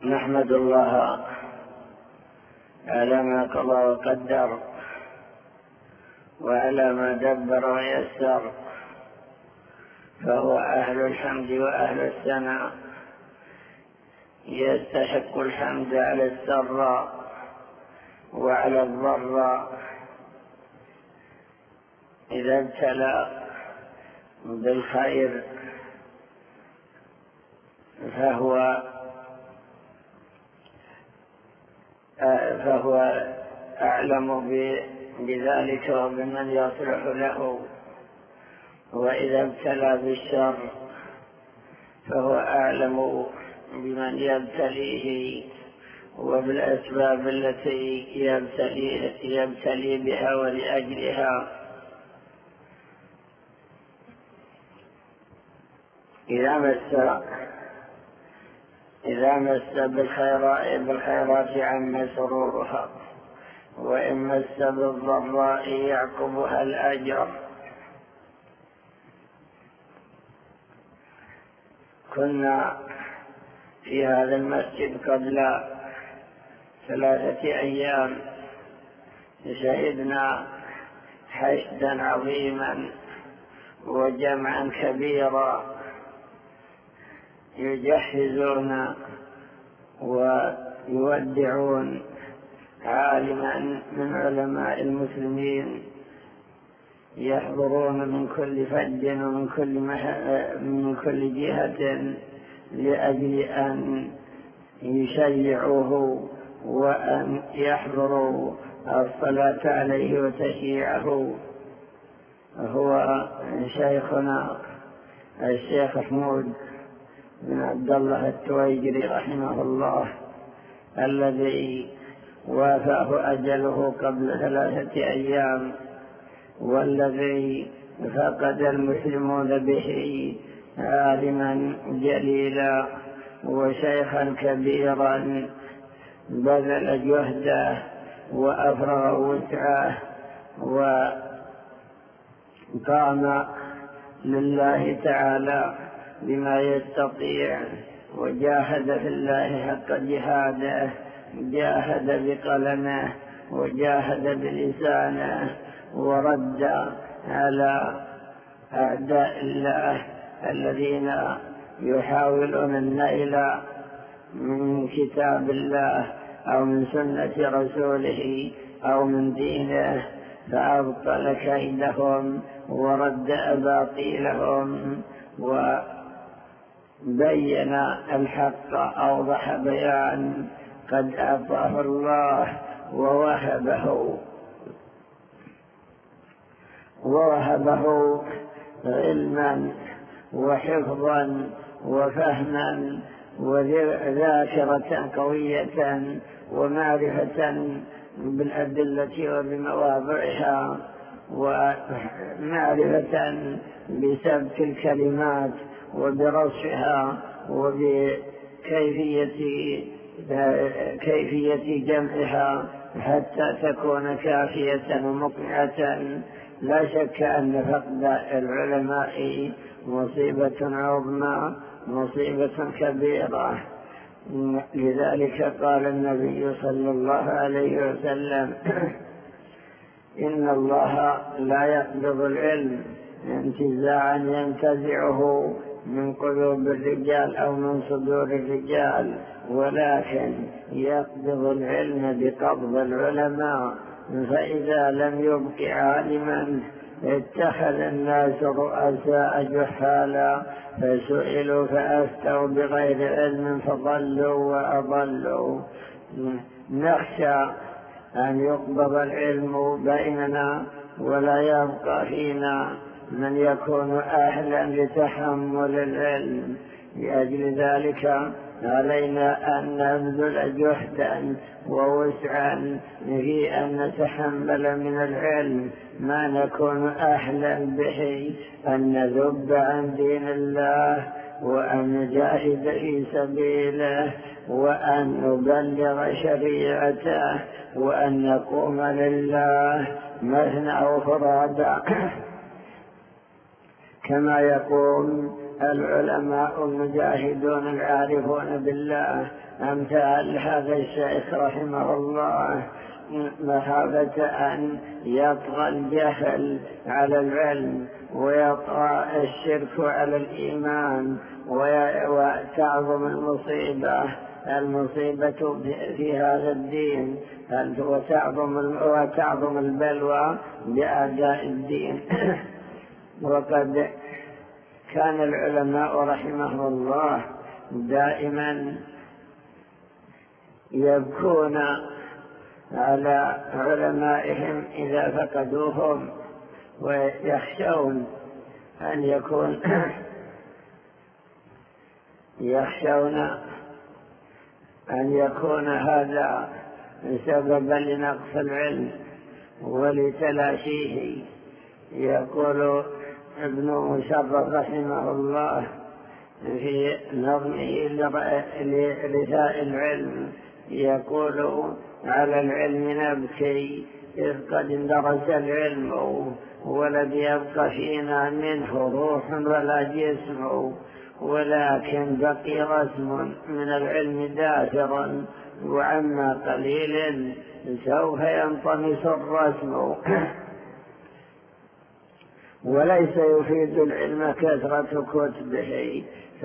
نحمد الله على ما قضى وقدر وعلى ما دبر ويسر، فهو أهل الحمد وأهل الثناء، يستحق الحمد على السراء وعلى الضراء. إذا ابتلى بالخير فهو أعلم بذلك وبمن يصلح له، وإذا ابتلى بالشر فهو أعلم بمن يبتليه وبالأسباب التي يبتلي بها ولأجلها. إذا مس بالخيرات عم سرورها، وإن مس بالضراء يعقبها الأجر. كنا في هذا المسجد قبل 3 أيام، شهدنا حشدا عظيما وجمعا كبيرا يجهزون ويودعون عالما من علماء المسلمين، يحضرون من كل فج ومن كل جهة لأجل أن يشيعوه وأن يحضروا الصلاة عليه وتشييعه. هو شيخنا الشيخ حمود بن عبد الله التويجري رحمه الله، الذي وافاه أجله قبل 3 أيام، والذي فقد المسلمون به عالما جليلا وشيخا كبيرا بذل جهده وأفرغ وسعه وقام لله تعالى بما يستطيع، وجاهد في الله حق جهاده، جاهد بقلمه وجاهد بلسانه، ورد على أعداء الله الذين يحاولون النيل من كتاب الله أو من سنة رسوله أو من دينه، فأبطل كيدهم ورد أباطيلهم وبين الحق أوضح بيان قد أعطاه الله ووهبه علما وحفظا وفهما وذاكرة قوية ومعرفة بالأدلة وبمواضعها، ومعرفة بسبك الكلمات وبرصها وبكيفية جمعها حتى تكون كافية ومقنعة. لا شك أن فقد العلماء مصيبة عظمى، مصيبة كبيرة. لذلك قال النبي صلى الله عليه وسلم: إن الله لا يقبض العلم انتزاعا ينتزعه من قلوب الرجال أو من صدور الرجال، ولكن يقبض العلم بقبض العلماء. فإذا لم يبق عالما اتخذ الناس رؤساء جحالا، فسئلوا فأفتوا بغير علم فضلوا وأضلوا. نخشى أن يقبض العلم بيننا ولا يبقى فينا من يكون أهلا لتحمل العلم. لأجل ذلك علينا أن نبذل جهدا ووسعا في أن نتحمل من العلم ما نكون أهلا به، أن نذب عن دين الله وأن نجاهد في سبيله وأن نبلغ شريعته وأن نقوم لله مثنى وفرادا كما يقول العلماء المجاهدون العارفون بالله أمثال هذا الشيخ رحمه الله مخافة أن يطغى الجهل على العلم ويطغى الشرك على الإيمان وتعظم المصيبة في هذا الدين وتعظم البلوى بأعداء الدين. وقد كان العلماء رحمه الله دائما يبكون على علمائهم إذا فقدوهم ويخشون أن يكون هذا سببا لنقص العلم ولتلاشيه. يقول ابن مشرف رحمه الله في نظمه لرثاء العلم يقول: على العلم نبكي إذ قد اندرس العلم ولم يبق فينا منه روح ولا جسم، ولكن بقي رسم من العلم داثرا وعما قليل سوف ينطمس الرسم. وليس يفيد العلم كثرة كتبه،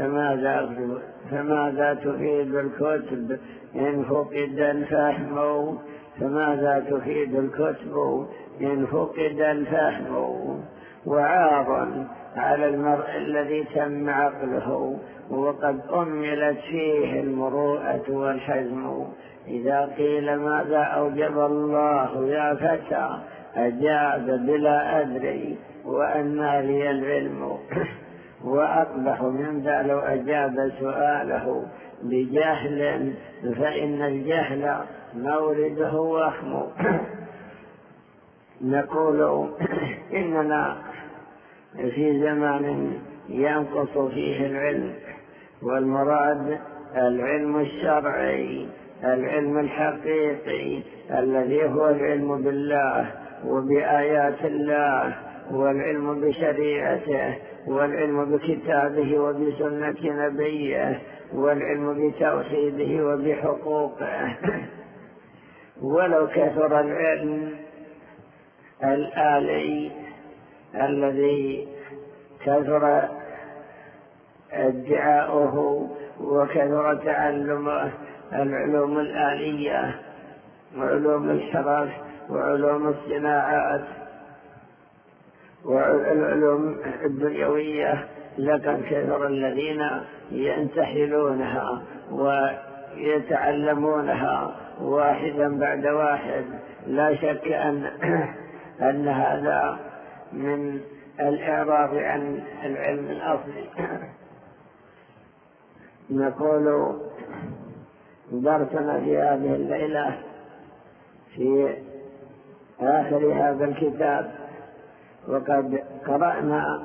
فماذا تفيد الكتب إن فقد الفهم؟ فماذا تفيد الكتب إن فقد الفهم؟ وعار على المرء الذي تم عقله وقد أملت فيه المروءة والحزم. إذا قيل ماذا أوجب الله يا فتى أجاب بلا أدري وأنى لي العلم. وأقبح من ذا لو أجاب سؤاله بجهل فإن الجهل مورده وخم. نقول إننا في زمان ينقص فيه العلم، والمراد العلم الشرعي، العلم الحقيقي الذي هو العلم بالله وبآيات الله، والعلم بشريعته، والعلم بكتابه وبسنة نبيه، والعلم بتوحيده وبحقوقه. ولو كثر العلم الآلي الذي كثر ادعاؤه وكثر تعلمه، العلوم الآلية وعلوم الحرف وعلوم الصناعات والعلوم الدنيوية، لكن كثر الذين ينتحلونها ويتعلمونها واحدا بعد واحد. لا شك أن هذا من الإعراض عن العلم الأصلي. نقول درسنا في هذه الليلة في آخر هذا الكتاب، وقد قرأنا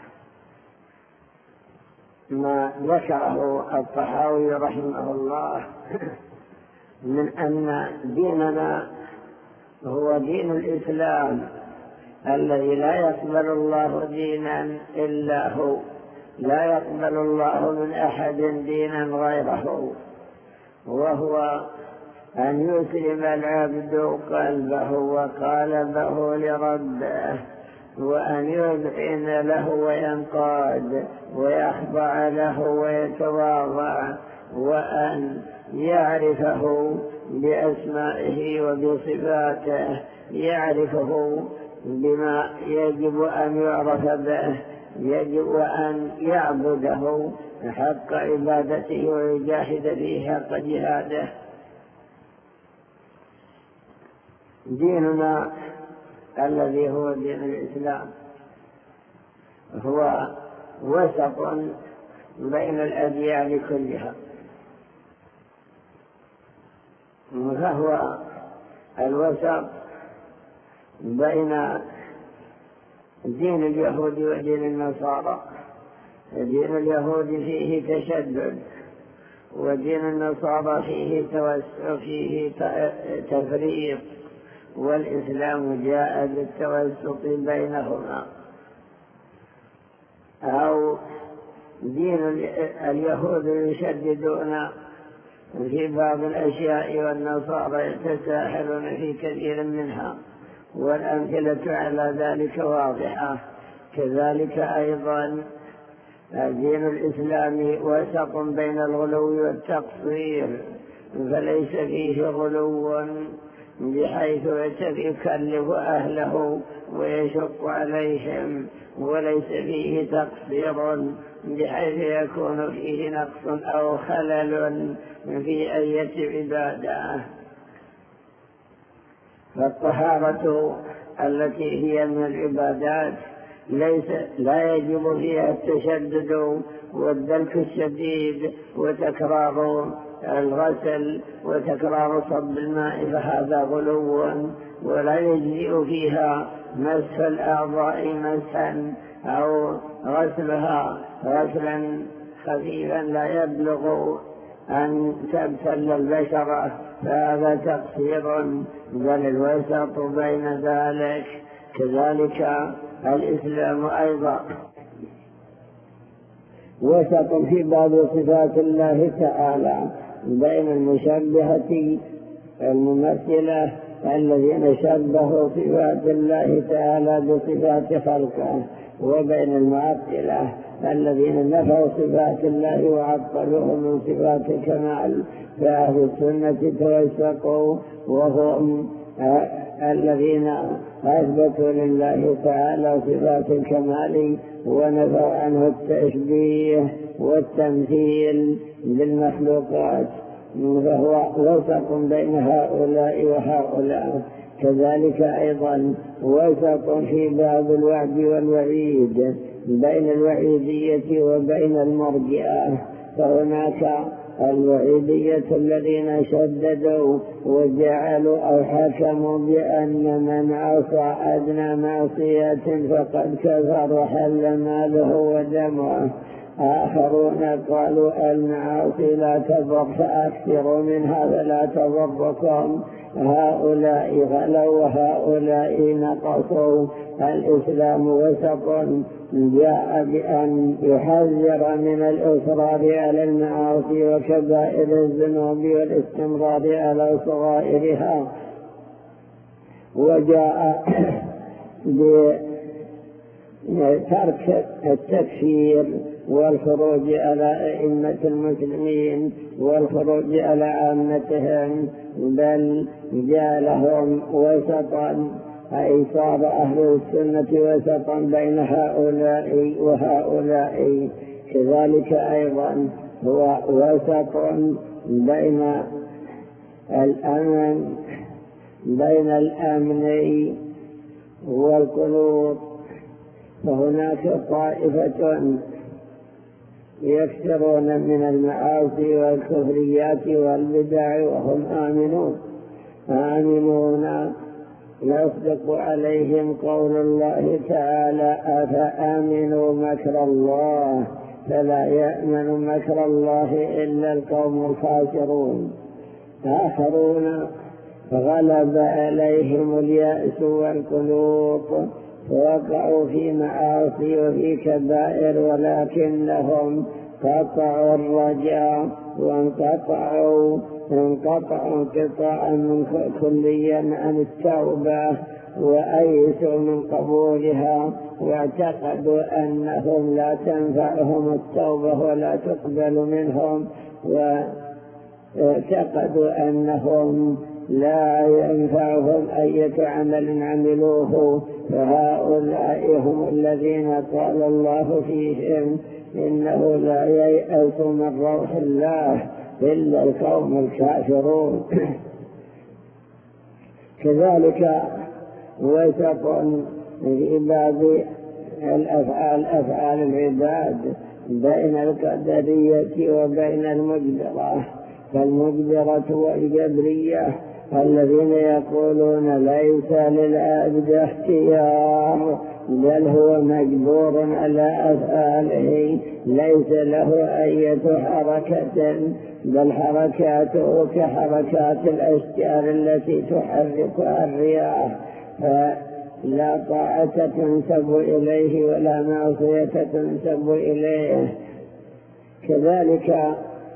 ما ذكره الطحاوي رحمه الله من أن ديننا هو دين الإسلام الذي لا يقبل الله دينا إلا هو، لا يقبل الله من أحد دينا غيره، وهو أن يسلم العبد قلبه وقالبه لربه، وأن يذعن له وينقاد ويخضع له ويتواضع، وأن يعرفه بأسمائه وبصفاته، يعرفه بما يجب أن يعرف به، يجب أن يعبده حق عبادته ويجاهد فيه حق جهاده. ديننا الذي هو دين الإسلام هو وسط بين الأديان كلها، فهو الوسط بين دين اليهود ودين النصارى. دين اليهود فيه تشدد، ودين النصارى فيه توسع، فيه تفريق، والإسلام جاء بالتوسط بينهما، أو دين اليهود يشددون في بعض الأشياء والنصارى يتساهلون في كثير منها، والأمثلة على ذلك واضحة. كذلك أيضا دين الإسلام وسط بين الغلو والتقصير، فليس فيه غلو بحيث يكلف أهله ويشق عليهم، وليس فيه تقصير بحيث يكون فيه نقص أو خلل في أي عبادة. فالطهارة التي هي من العبادات لا يجب فيها التشدد والدلك الشديد وتكرار الغسل وتكرار صب الماء، فهذا غلو. ولا يجزئ فيها مسح الأعضاء مسحا أو غسلها غسلا خفيفا لا يبلغ أن تبتل البشرة، فهذا تقصير، بل الوسط بين ذلك. كذلك الإسلام أيضا وسط في بعض صفات الله تعالى بين المشبهة الممثلة الذين شبهوا صفات الله تعالى بصفات خلقه، وبين المعطلة الذين نفوا صفات الله وعطلوه من صفات الكمال. فأهل السنة توسقوا وهم الذين أثبتوا لله تعالى صفات الكمال ونفوا عنه التشبيه والتمثيل بالمخلوقات، فهو وسط بين هؤلاء وهؤلاء. كذلك أيضا وسط في بعض الوعد والوعيد بين الوعيدية وبين المرجئة. فهناك الوعيدية الذين شددوا وجعلوا أو حكموا بأن من عصى أدنى معصية فقد كفر وحل ماله ودمه. آخرون قالوا المعاصي لا تضر فأكثروا منها فلا تضركم. هؤلاء غلوا وهؤلاء نقصوا. الإسلام وسط جاء بأن يحذر من الإصرار على المعاصي وكبائر الذنوب والاستمرار على صغائرها، وجاء بترك التكفير والخروج على أئمة المسلمين والخروج على عامتهم، بل جعلهم وسطا، أي صار أهل السنة وسطا بين هؤلاء وهؤلاء. كذلك أيضا هو وسط بين الأمن والقنوط. فهناك طائفة يكثرون من المعاصي والكفريات والبدع وهم آمنون يصدق عليهم قول الله تعالى أفأمنوا مكر الله فلا يأمن مكر الله إلا القوم الخاسرون. آخرون غلب عليهم اليأس والقنوط ووقعوا في معاصي وفي كبائر، ولكنهم قطعوا الرجاء وانقطعوا انقطاعا كليا عن التوبة وأيسوا من قبولها، واعتقدوا أنهم لا تنفعهم التوبة ولا تقبل منهم، واعتقدوا أنهم لا ينفعهم أي عمل عملوه. فهؤلاء هم الذين قال الله فيهم إنه لا ييأس من روح الله إلا القوم الكافرون. كذلك وسط في بعض أفعال العباد بين القدرية وبين المجبرة. فالمجبرة والجبرية الذين يقولون ليس للعبد اختيار بل هو مجبور على أفعاله، ليس له أي حركة بل حركاته كحركات الأشجار التي تحركها الرياح، فلا طاعة تنسب إليه ولا معصية تنسب إليه. كذلك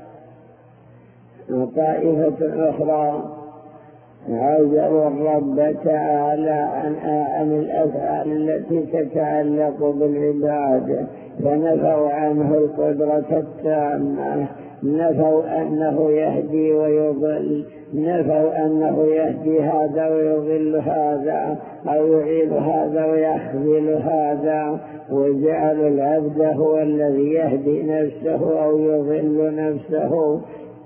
طائفة أخرى عزوا الرب تعالى عن الأفعال التي تتعلق بالعباد، فنفوا عنه القدرة التامة، نفوا أنه يهدي ويضل، نفوا أنه يهدي هذا ويضل هذا، أو يعيد هذا ويخذل هذا، وجعلوا العبد هو الذي يهدي نفسه أو يضل نفسه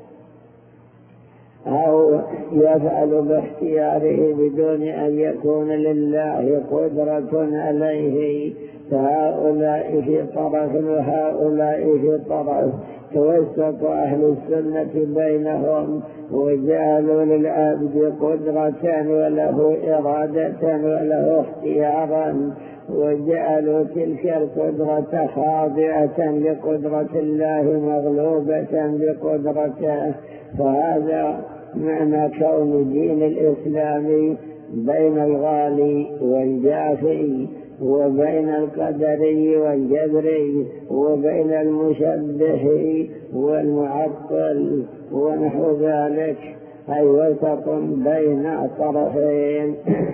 أو يفعل باختياره بدون أن يكون لله قدرة عليه. فهؤلاء في طرف وهؤلاء في طرف، توسط أهل السنة بينهم وجعلوا للعبد قدرة وله إرادة وله اختيارا، وجعلوا تلك القدرة خاضعة لقدرة الله مغلوبة بقدرته. فهذا معنى كون الدين الإسلامي بين الغالي والجافي، وبين القدري والجبري، وبين المشبه والمعطل ونحو ذلك، أي وسط بين الطرفين.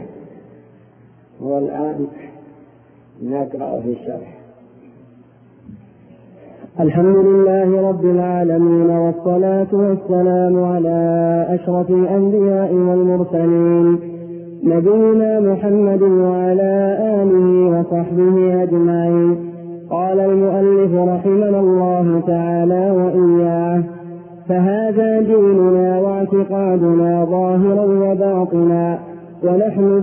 والآن نقرأ في الشرح. الحمد لله رب العالمين، والصلاة والسلام على أشرف الأنبياء والمرسلين، نبينا محمد وعلى آله وصحبه أجمعين. قال المؤلف رحمنا الله تعالى وإياه: فهذا ديننا واعتقادنا ظاهرا وباطنا، ونحن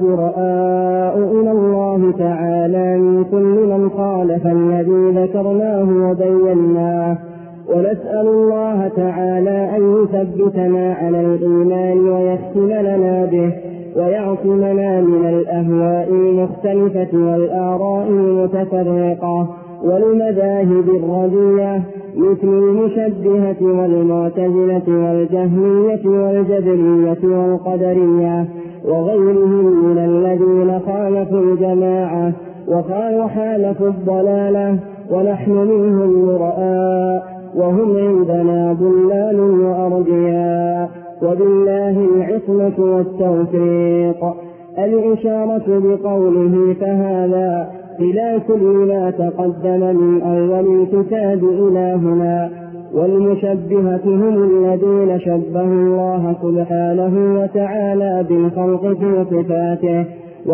براء إلى الله تعالى من كل من خالف الذي ذكرناه وبيناه، ونسأل الله تعالى أن يثبتنا على الإيمان ويختم لنا به، ويعصمنا من الأهواء المختلفة والآراء المتفرقة والمذاهب الردية، مثل المشبهة والمعتزلة والجهمية والجبرية والقدرية وغيرهم من الذين خالفوا الجماعة وخالفوا الضلالة، ونحن منهم براء، وهم عندنا ضلال وأرجياء، وبالله العصمة والتوفيق. الإشارة بقوله فهذا إلى كل ما تقدم من أول الكتاب إلى هنا. والمشبهة هم الذين شبهوا الله سبحانه وتعالى بالخلق في صفاته،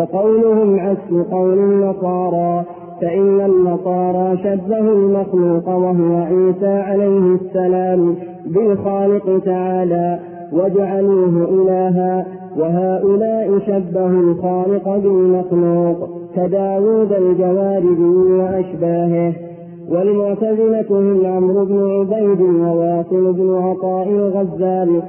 وقولهم عكس قول النصارى، فإن النصارى شبهوا المخلوق وهو عيسى عليه السلام بالخالق تعالى وجعلوه إلها، وهؤلاء شبهوا الخالق بالمخلوق كداود الجواربي وأشباهه. والمعتزلة هم عمرو بن عبيد وواصل بن عطاء الغزال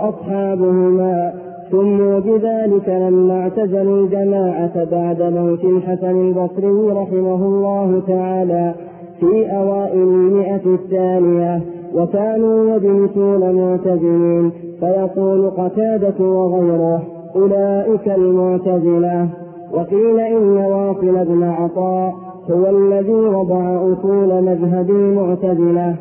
وأصحابهما، سموا بذلك لما اعتزلوا الجماعة بعد موت الحسن البصري رحمه الله تعالى في أوائل 100 الثانية، وكانوا يجلسون معتزلين، فيقول قتادة وغيره: أولئك المعتزلة. وقيل إن واصل بن عطاء هو الذي وضع أصول مذهب المعتزلة،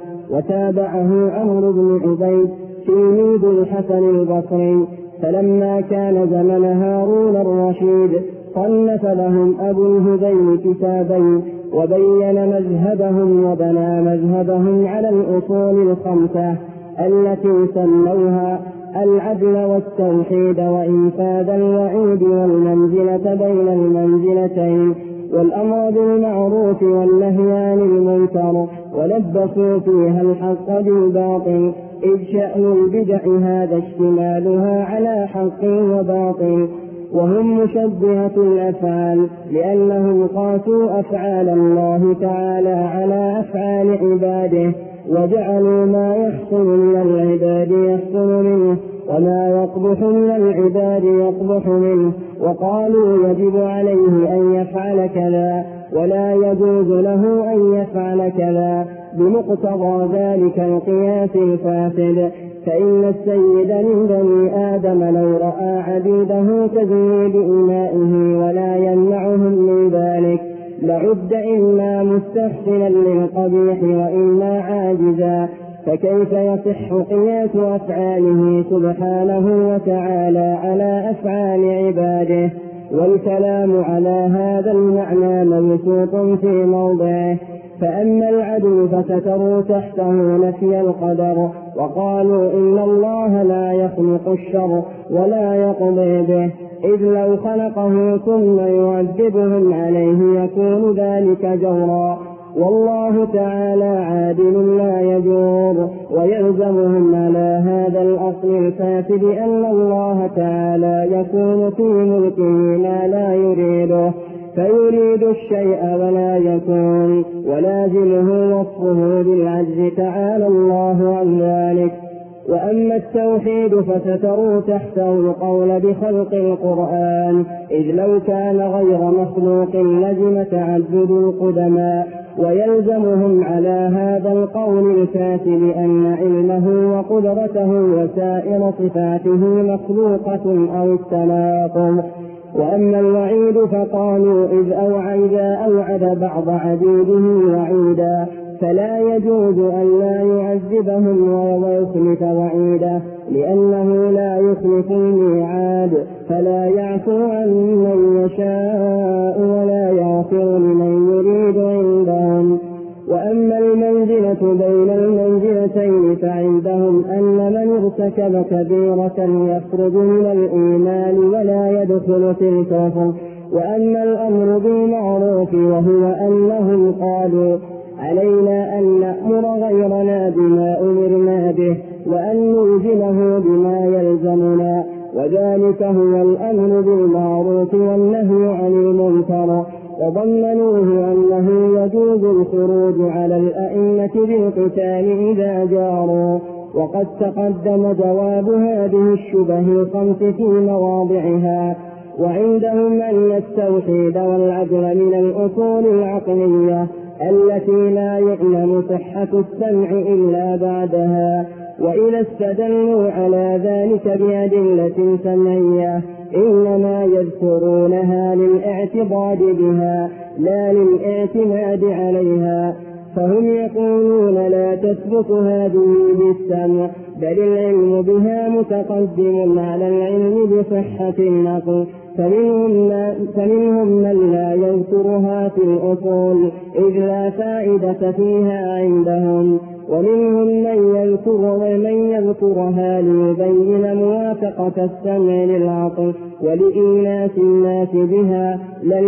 وتابعه عمرو بن عبيد تلميذ الحسن البصري، فلما كان زمن هارون الرشيد صنف لهم أبو الهذيل كتابين، وبين مذهبهم وبنى مذهبهم على الأصول الخمسة التي سموها العدل والتوحيد وإنفاذ الوعيد والمنزلة بين المنزلتين والأمر بالمعروف والنهي عن المنكر، ولبسوا فيها الحق بالباطل، إذ شأن البدع هذا اشتمالها على حق وباطل. وهم مشبهة الأفعال، لأنهم قاسوا أفعال الله تعالى على أفعال عباده، وجعلوا ما يحصل من العباد يحصل منه، وما يقبح من العباد يقبح منه، وقالوا يجب عليه أن يفعل كذا ولا يجوز له أن يفعل كذا، بمقتضى ذلك القياس الفاسد. فإن السيد من بني آدم لو رأى عبيده تزني بإمائه ولا يمنعهم من ذلك لعد إما مستحسنا للقبيح وإما عاجزا، فكيف يصح قياس أفعاله سبحانه وتعالى على أفعال عباده؟ والكلام على هذا المعنى مبسوط في موضعه. فأما العدل فستروا تحته نفي القدر، وقالوا إن الله لا يخلق الشر ولا يقضي به، إذ لو خلقه ثم يعذبهم عليه يكون ذلك جورا، والله تعالى عادل لا يجور. ويلزمهم على هذا الأصل الفاسد أن الله تعالى يكون في ملكه ما لا يريده، فيريد الشيء ولا يكون، ولازمه وصفه بالعجز تعالى الله عن ذلك. وأما التوحيد فستروا تحته القول بخلق القرآن، إذ لو كان غير مخلوق لزم تعدد القدماء، ويلزمهم على هذا القول الفاسد أن علمه وقدرته وسائر صفاته مخلوقة أو التناقض. وأما الوعيد فقالوا إذ أوعد بعض عبيده وعيدا، فلا يجوز أن لا يعذبهم ويخلف وعيدا، لأنه لا يخلف الميعاد، فلا يعفو عن من يشاء ولا يغفر لمن يريد عندهم. وأما المنزلة بين المنزلتين فعندهم أن من ارتكب كبيرة يخرج من الإيمان ولا يدخل في الكفر. وأما الأمر بالمعروف وهو أنهم قالوا علينا أن نأمر غيرنا بما أمرنا به وأن نلزمه بما يلزمنا، وذلك هو الأمر بالمعروف والنهي عن المنكر. وضمنوه أنه يجوز الخروج على الأئمة بالقتال إذا جاروا، وقد تقدم جواب هذه الشبه الخمس في مواضعها. وعندهم أن التوحيد والعدل من الأصول العقلية التي لا يعلم صحة السمع إلا بعدها، وإذا استدلوا على ذلك بأدلة سمعية إنما يذكرونها للاعتضاد بها لا للاعتماد عليها، فهم يقولون لا تثبت هذه بالسمع، بل العلم بها متقدم على العلم بصحة النقل. فمنهم من لا يذكرها في الأصول إذ لا فائدة فيها عندهم، ومنهم من يذكرها ليبين موافقة السمع للعقل ولإيناس الناس بها لا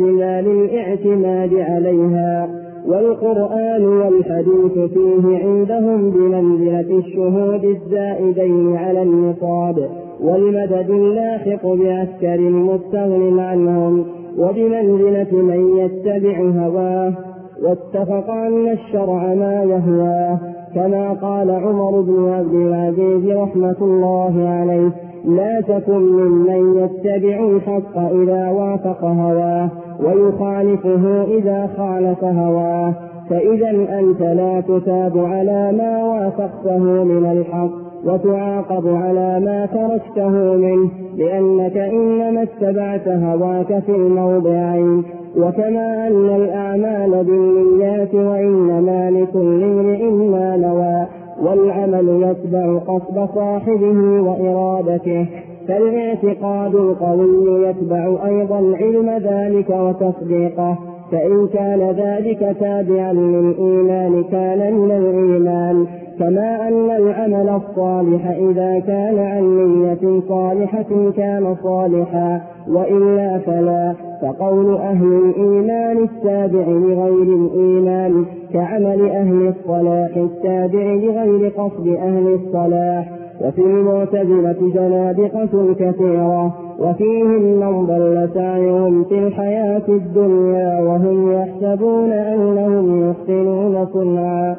للاعتماد عليها. والقرآن والحديث فيه عندهم بمنزلة الشهود الزائدين على النصاب والمدد اللاحق بعسكر مستغن عنهم، وبمنزلة من يتبع هواه واتفق أن الشرع ما يهواه، كما قال عمر بن عبد العزيز رحمة الله عليه: لا تكن ممن يتبع الحق إذا وافق هواه ويخالفه إذا خالف هواه، فإذا أنت لا تثاب على ما وافقته من الحق وتعاقب على ما تركته منه، لأنك إنما اتبعت هواك في الموضعين. وكما أن الأعمال بالنيات وإنما لكل امرئ ما نوى، والعمل يتبع قصد صاحبه وإرادته، فالاعتقاد القوي يتبع أيضا علم ذلك وتصديقه، فإن كان ذلك تابعا للإيمان كان من الإيمان. كما أن العمل الصالح إذا كان عن نية صالحة كان صالحا، وإلا فلا. فقول أهل الإيمان التابع لغير الإيمان كعمل أهل الصلاح التابع لغير قصد أهل الصلاح. وفي المعتزلة زنادقة كثيرة، وفيهم من ضل سعيهم في الحياة الدنيا وهم يحسبون أنهم يحسنون صنعا.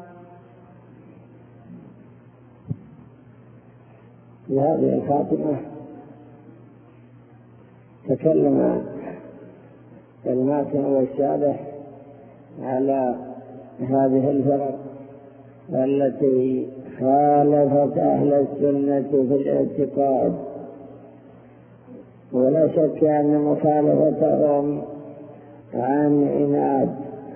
في هذه الخاتمة تكلم الماتن والشارح على هذه الفرق التي خالفت أهل السنة في الاعتقاد، ولا شك أن مخالفتهم عن عناد،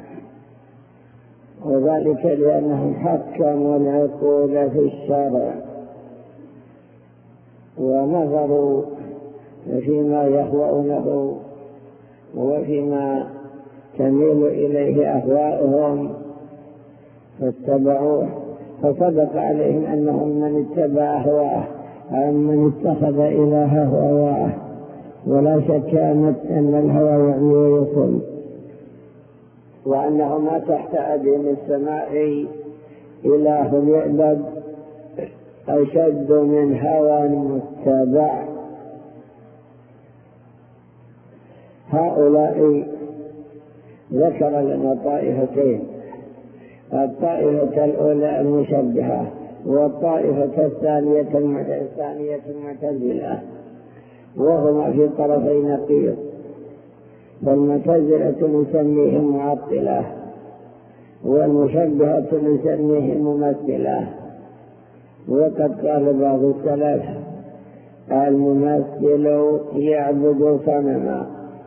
وذلك لأنهم حكموا العقول في الشرع ونظروا فيما يهوونه وفيما تميل إليه أهواؤهم فاتبعوه، فصدق عليهم أنهم من اتبع أهواءه أو من اتخذ إلهه هواه، ولا شك أن الهوى يعني ويصل، وأنه ما تحت أديم السماء إله يعبد أشد من هوى متبع. هؤلاء ذكر لنا طائفتين، الطائفة الأولى المشبهة، والطائفة الثانية المعتزلة، وهما في طرفي نقيض. فالمعتزلة نسميهم معطلة، والمشبهة نسميهم ممثلة. وقد قال بعض السلف: الممثل يعبد صنما،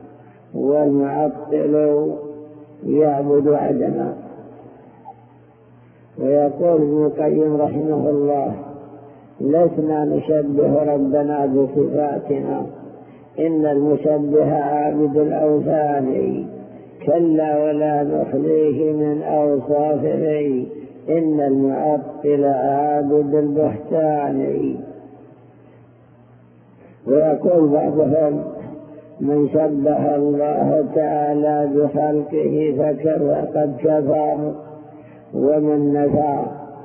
والمعطل يعبد عدما. ويقول ابن القيم رحمه الله: لسنا نشبه ربنا بصفاتنا، إن المشبه عابد الأوثان، كلا ولا نخليه من أوصافه، إن المعطل عابد البهتان. ويقول بعضهم: من شبه الله تعالى بخلقه فقد كفر، ومن نفى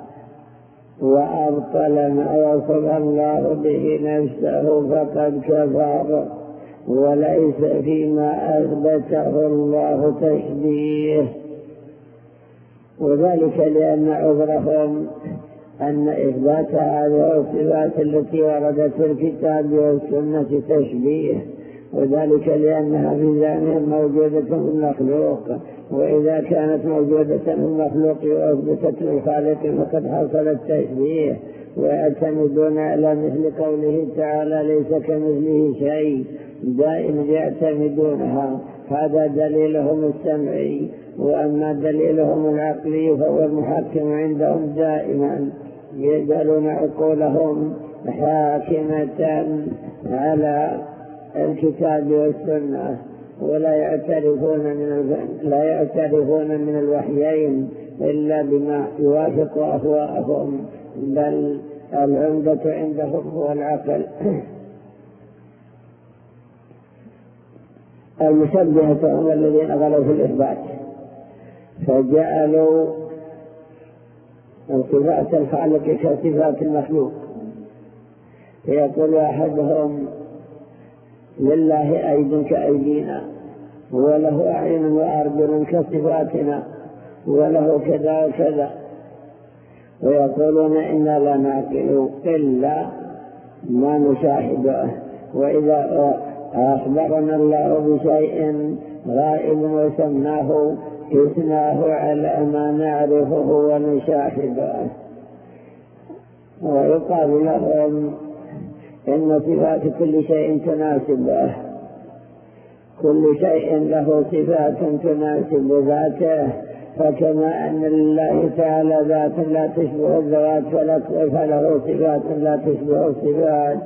وأبطل ما وصف الله به نفسه فقد كفر، وليس فيما أثبته الله تشبيه. وذلك لأن عذرهم أن إثبات هذه الصفات التي وردت في الكتاب والسنة تشبيه، وذلك لأنها في ذاتها موجودة في المخلوق، وإذا كانت موجودة في المخلوق وأثبتت للخالق فقد حصل التشبيه. ويعتمدون على مثل قوله تعالى: ليس كمثله شيء، دائما يعتمدونها. هذا دليلهم السمعي، وأما دليلهم العقلي فهو المحكم عندهم دائما، يجعلون عقولهم حاكمة على الكتاب والسنة، ولا يعترفون من الوحيين إلا بما يوافق أهواءهم، بل العمدة عندهم هو العقل. المشبهة هم الذين غلوا في الإثبات، فجعلوا صفات الخالق كصفات المخلوق. فيقول أحدهم: لله أيد كأيدينا، وله أعين وأرجل كصفاتنا، وله كذا وكذا. ويقولون: إنا لا نعقل إلا ما نشاهده، وإذا أخبرنا الله بشيء غائب وسمناه قسناه على ما نعرفه ونشاهده. ويقال لهم: إن صفات كل شيء تناسبه، كل شيء له صفات تناسب ذاته، فكما أن لله تعالى ذات لا تشبه الذوات فله صفات لا تشبه الصفات،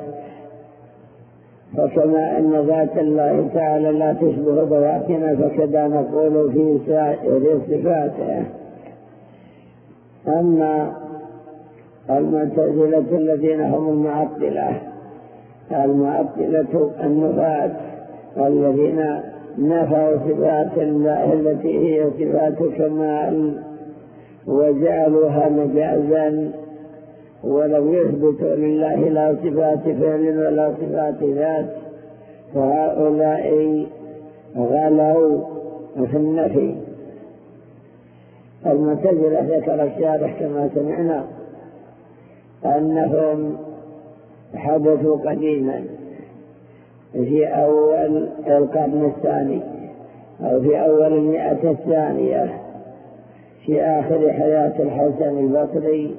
فكما أن ذات الله تعالى لا تشبه ذواتنا فكذا نقول في سائر صفاته. أما المعتزلة الذين هم المعطلة النفاة الذين نفوا صفات الله التي هي صفات كمال وجعلوها مجازا، ولم يثبتوا لله لا صفات فعل ولا صفات ذات، فهؤلاء غلوا في النفي. المعتزلة ذكر الشارح كما سمعنا أنهم حدثوا قديما في أول القرن الثاني أو في أول المئة الثانية في آخر حياة الحسن البصري.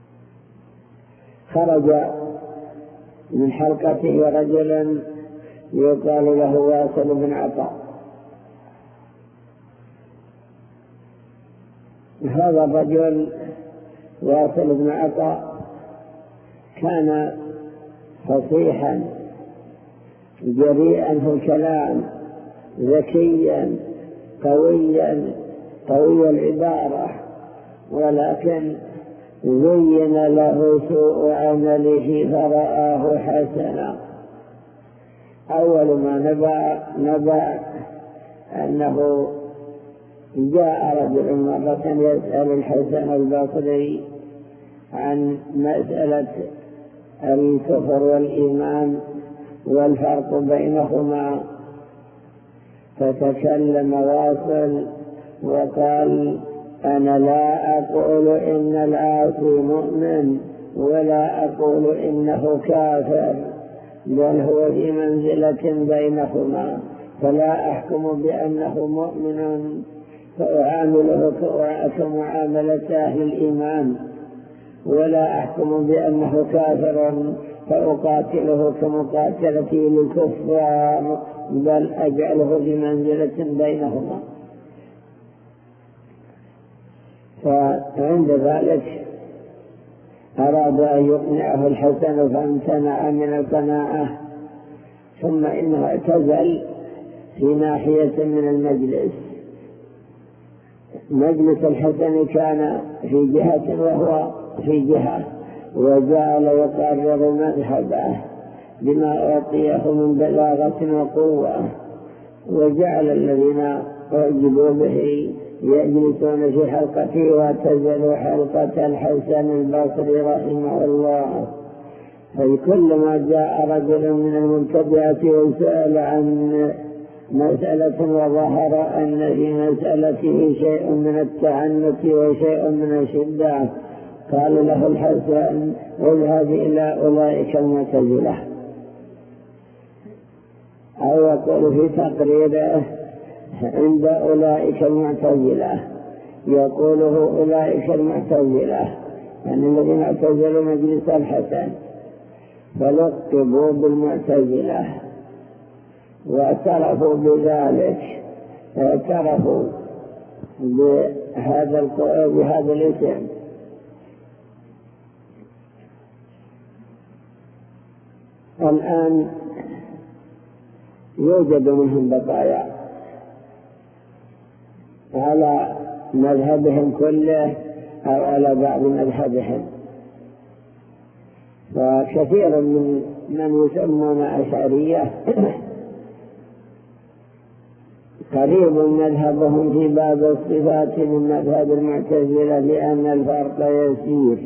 خرج من حلقته رجل يقال له واصل بن عطاء. هذا الرجل واصل بن عطاء كان فصيحا جريئا في الكلام، ذكيا قوي العبارة، ولكن زين له سوء عمله فرآه حسنا. أول ما نبأ أنه جاء رجل مرة يسأل الحسن البصري عن مسألة الكفر والإيمان والفرق بينهما، فتكلم واصل وقال: أنا لا أقول إن العاصي مؤمن ولا أقول إنه كافر، بل هو في منزلة بينهما، فلا أحكم بأنه مؤمن فأعامله كمعاملة أهل الإيمان، ولا أحكم بأنه كافر فأقاتله كمقاتلته للكفار، بل أجعله في منزلة بينهما. فعند ذلك أراد أن يقنعه الحسن فامتنع من القناعة، ثم إنه اعتزل في ناحية من المجلس. مجلس الحسن كان في جهة وهو في جهة، وجعل يقرر مذهبه بما أعطيه من بلاغة وقوة، وجعل الذين أعجبوا به يجلسون في حلقته، واعتزلوا حلقة الحسن البصري رحمه الله. فكلما جاء رجل من المبتدعة وسأل عن مسألة وظهر أن في مسألته شيء من التعنت وشيء من الشدة، قال له الحسن: اذهب إلى أولئك المعتزلة. أو يقول في تقريره: عند أولئك المعتزلة، يقوله أولئك المعتزلة يعني الذين اعتزلوا مجلس الحسن، فلقبوا بالمعتزلة واعترفوا بذلك، اعترفوا بهذا الاسم. الآن يوجد منهم بقايا على مذهبهم كله أو على بعض مذهبهم، وكثير من يسمون أشعرية قريب مذهبهم في باب الصفات من مذهب المعتزلة، لأن الفرق يسير.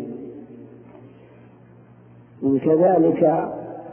كذلك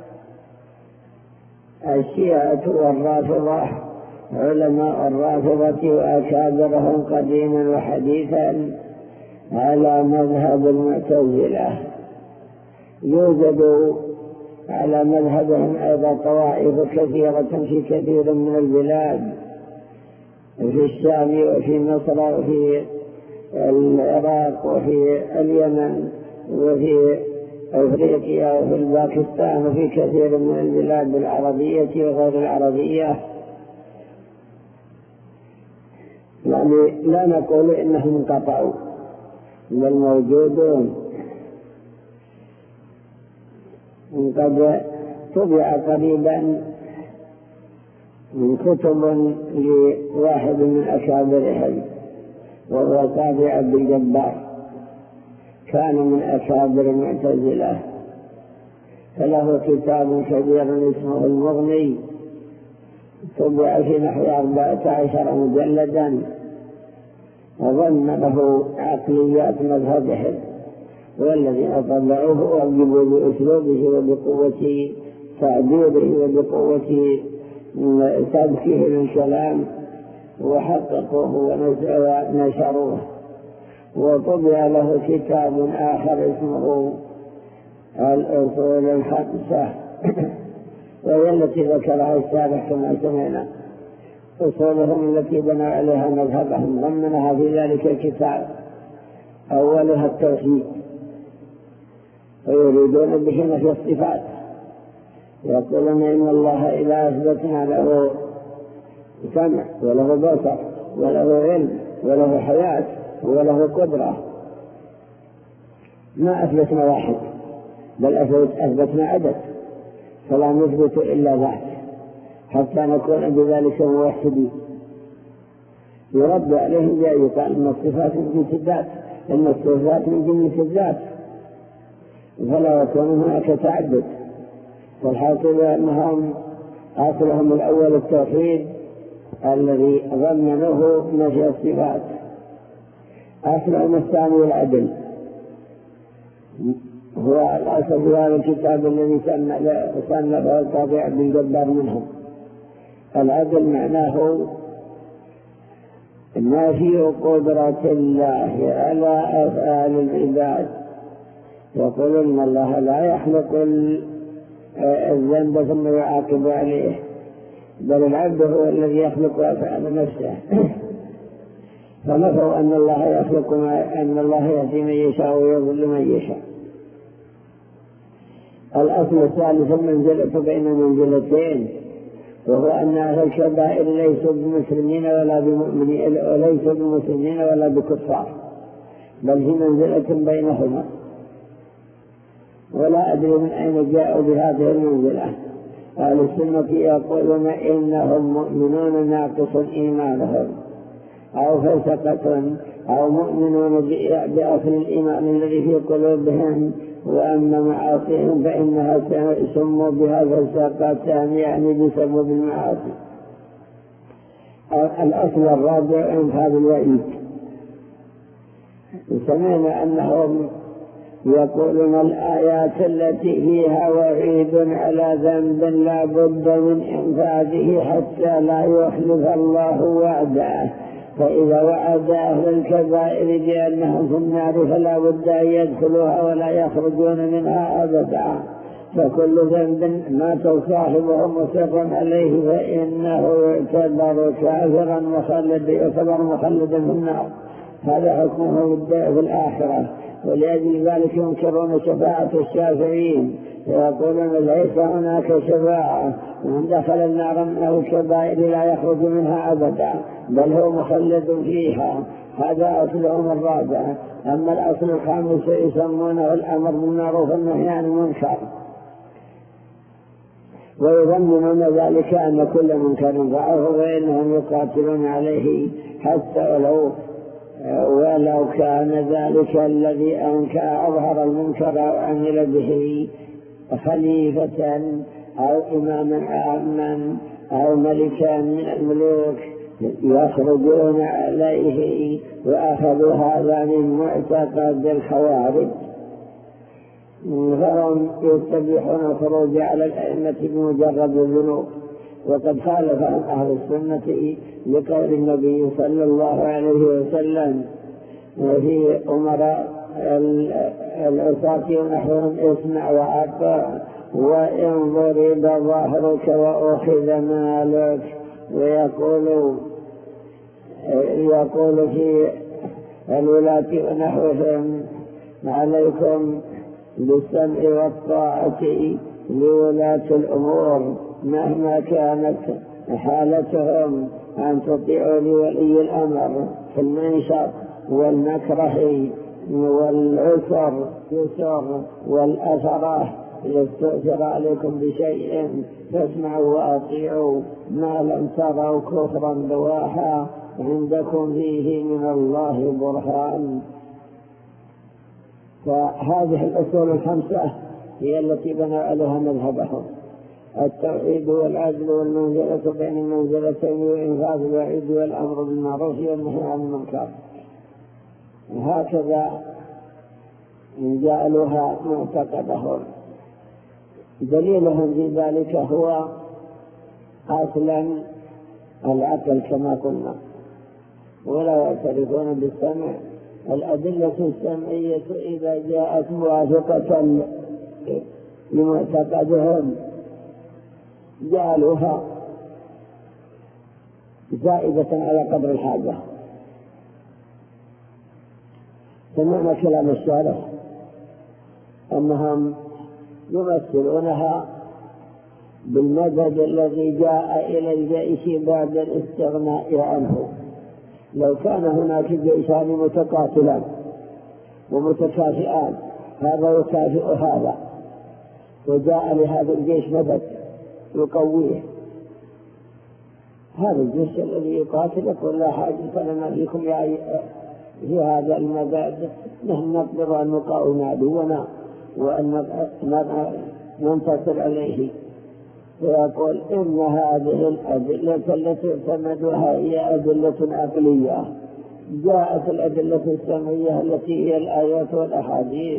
الشيعة والرافضة، علماء الرافضة وأكابرهم قديما وحديثا على مذهب المعتزلة. يوجد على مذهبهم أيضا طوائف كثيرة في كثير من البلاد، في الشام وفي مصر وفي العراق وفي اليمن وفي أفريقيا وفي الباكستان وفي كثير من البلاد العربية وغير العربية. يعني لا نقول إنهم انقطعوا، بل موجودون. قد طبع قريبا من كتب لواحد من أكابرهم، وهو قاضي عبد الجبار، كان من أكابر المعتزلة، فله كتاب كبير اسمه المغني، طبع في نحو 14 مجلدا، وظن له عقليات مذهبهم، والذين طبعوه أعجبوا بأسلوبه وبقوة تعبيره وبقوة سبكه للكلام، وحققوه ونشروه. وطبع له كتاب آخر اسمه الأصول الخمسة، وهي التي ذكرها الشارح كما سمعنا، أصولهم التي بنوا عليها مذهبهم، ضمنها في ذلك الكتاب أولها التوحيد، ويريدون به نفي الصفات، يقولون إن الله إذا أثبتنا له سمع وله بصر وله علم وله حياة وله قدرة ما أثبتنا واحد بل أثبتنا عدد، فلا نثبت إلا ذات حتى نكون بذلك موحدين. يرد عليهم يقال إن الصفات من جنس الذات، إن الصفات من جنس الذات، فلا يكون هناك تعدد. والحاصل أنهم أصلهم الأول التوحيد الذي ضمنه نفي الصفات، أصلهم الثاني العدل، هو الأصل في هذا الكتاب الذي صنفه القاضي عبد الجبار منهم. العدل معناه نفي قدرة الله على أفعال العباد. يقول إن الله لا يخلق الذنب ثم يعاقب عليه، بل العبد هو الذي يخلق أفعال نفسه. فنفوا أن الله يخلق أن الله يهدي من يشاء ويضل من يشاء. الأصل الثالث المنزلة بين منزلتين، وهو أن أهل الكبائر ليسوا بمسلمين ولا بمؤمنين، وليسوا بمسلمين ولا بكفار، بل في منزلة بينهما. ولا أدري من أين جاءوا بهذه المنزلة. أهل السنة يقولون إنهم مؤمنون ناقص إيمانهم، أو فسقة، أو مؤمنون بأصل الإيمان الذي في قلوبهم، وأما معاصيهم فإنها سموا بها فسقة، يعني بسبب المعاصي. الأصل الرابع عند هذا الوعيد، سمعنا أنهم يقولون الآيات التي فيها وعيد على ذنب لا بد من إنفاذه حتى لا يخلف الله وعده، فإذا وعد أهل الكبائر بأنهم في النار فلا بد أن يدخلوها ولا يخرجون منها أبدا، فكل ذنب مات صاحبه مصرا عليه فإنه يعتبر كافرا يعتبر مخلدا في النار. هذا حكمه في الآخرة. ولأجل ذلك ينكرون شفاعة الشافعين، ويقولون ليس هناك شفاعة، ومن دخل النار من أهل الكبائر لا يخرج منها أبدا، بل هو مخلد فيها. هذا أصلهم الرابع. أما الأصل الخامس يسمونه الأمر بالمعروف والنهي عن المنكر، ويظنون ذلك أن كل منكر ضعف فإنهم يقاتلون عليه حتى ولو كان ذلك الذي أظهر المنكر أو عمل به خليفة أو إماما عاما أو ملكا من الملوك يخرجون عليه، وأخذوا هذا من معتقد الخوارج، فهم يستبيحون الخروج على الأئمة بمجرد الذنوب. وقد خالفهم أهل السنة لقول النبي صلى الله عليه وسلم في أمراء العصاة ونحوهم: اسمع وأطع وإن ضرب ظهرك وأخذ مالك. ويقول في الولاة ونحوهم: عليكم بالسمع والطاعة لولاة الأمور مهما كانت حالتهم، أن تطيعوا لولي الأمر في المنشط والمكره والعسر والأثرة. إذا استؤثر عليكم بشيء فاسمعوا وأطيعوا، ما لم تروا كفرا بواحا عندكم فيه من الله برهان. فهذه الأصول الخمسة هي التي بنوا عليها مذهبهم: التوحيد والعدل والمنزلة بين المنزلتين وإنفاذ الوعيد والأمر بالمعروف والنهي عن المنكر. هكذا جعلوها معتقدهم. دليلهم في ذلك هو أصلا العقل كما قلنا، ولا يعترفون بالسمع. الأدلة السمعية إذا جاءت موافقة لمعتقدهم جعلوها زائدة على قدر الحاجة. سمعنا كلام الشارع أنهم يمثلونها بالمدد الذي جاء إلى الجيش بعد الاستغناء عنه. لو كان هناك جيشان متقاتلان ومتكافئان، هذا يكافئ هذا، وجاء لهذا الجيش مدد يقويه، هذا الجيش الذي يقاتل يقول لا حاجة لنا فيكم في هذا المدد، نحن نقدر أن نقاوم عدونا وأن ننتصر عليه. ويقول إن هذه الأدلة التي اعتمدوها هي أدلة عقلية، جاءت الأدلة السمعية التي هي الآيات والأحاديث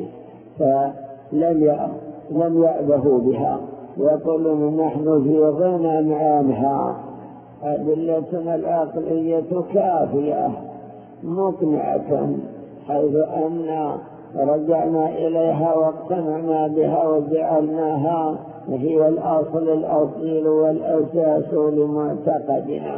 فلم يأبهوا بها، ويقولون نحن في غنى عنها، أدلتنا العقلية كافية مقنعة، حيث أن رجعنا إليها واقتنعنا بها وجعلناها هي الأصل الأصيل والأساس لمعتقدنا.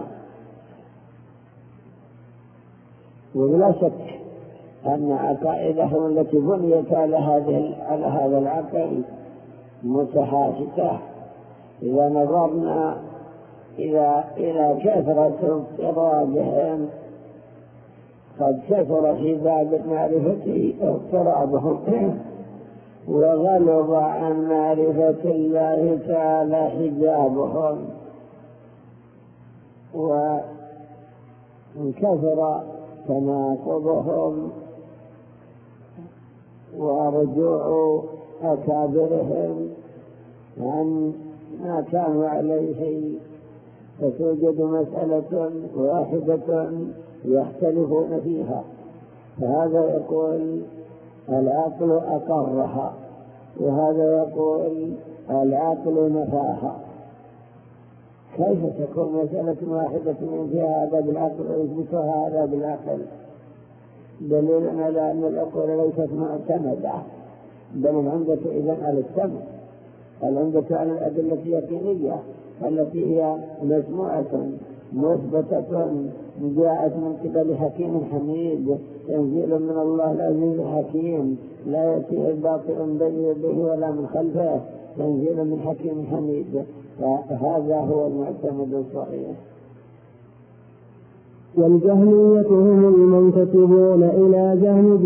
ولا شك أن عقائدهم التي بنيت على هذا العقل متحافظة. إذا نظرنا إلى كثرة اضطرابهم، قد كثر في باب المعرفة اضطرابهم وغلظ عن معرفة الله تعالى حجابهم، وانكثر تناقضهم ورجوع أكابرهم عن ما كانوا عليه، فتوجد مسألة واحدة يختلفون فيها، فهذا يقول العقل أقرها، وهذا يقول العقل نفاها. كيف تكون مسألة واحدة من فيها هذا بالعقل ويثبتها هذا بالعقل؟ دليل على أن العقول ليست معتمدة، بل العمدة إذن على السمع، العمدة على الأدلة اليقينية التي هي مسموعة مثبتة جاءت من قبل حكيم حميد، تنزيل من الله العزيز الحكيم، لا يأتيه الباطل بين يديه ولا من خلفه، تنزيل من حكيم حميد، فهذا هو المعتمد الصحيح. والجهمية هم المنتسبون إلى جهم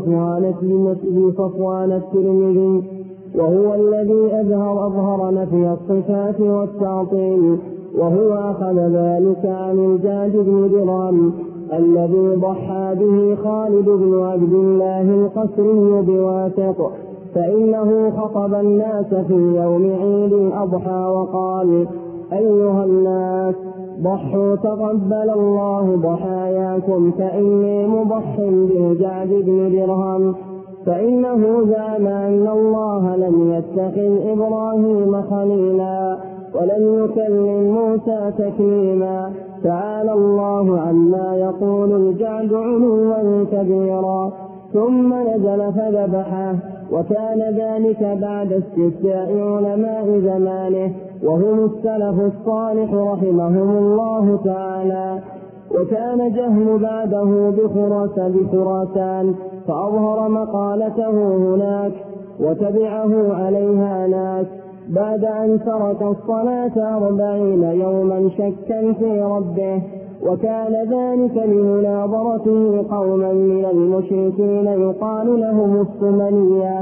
ذي صفوان الترمذي، وهو الذي أظهر نفي الصفات والتعطيل، وهو أخذ ذلك عن الجاد بن درهم الذي ضحى به خالد بن عبد الله القسري بواسط، فإنه خطب الناس في يوم عيد الأضحى وقال: أيها الناس، ضحوا تقبل الله ضحاياكم، فإني مضح بالجعد بن درهم، فإنه زعم أن الله لم يتخذ إبراهيم خليلا ولم يكلم موسى تكليما، تعالى الله عما يقول الجعد علوا كبيرا. ثم نزل فذبحه، وكان ذلك بعد استفتاء علماء زمانه وهم السلف الصالح رحمهم الله تعالى. وكان جهم بعده بخراسان، فأظهر مقالته هناك وتبعه عليها ناس، بعد أن ترك الصلاة 40 يوما شكا في ربه، وكان ذلك لمناظرته قوما من المشركين يقال لهم السمنية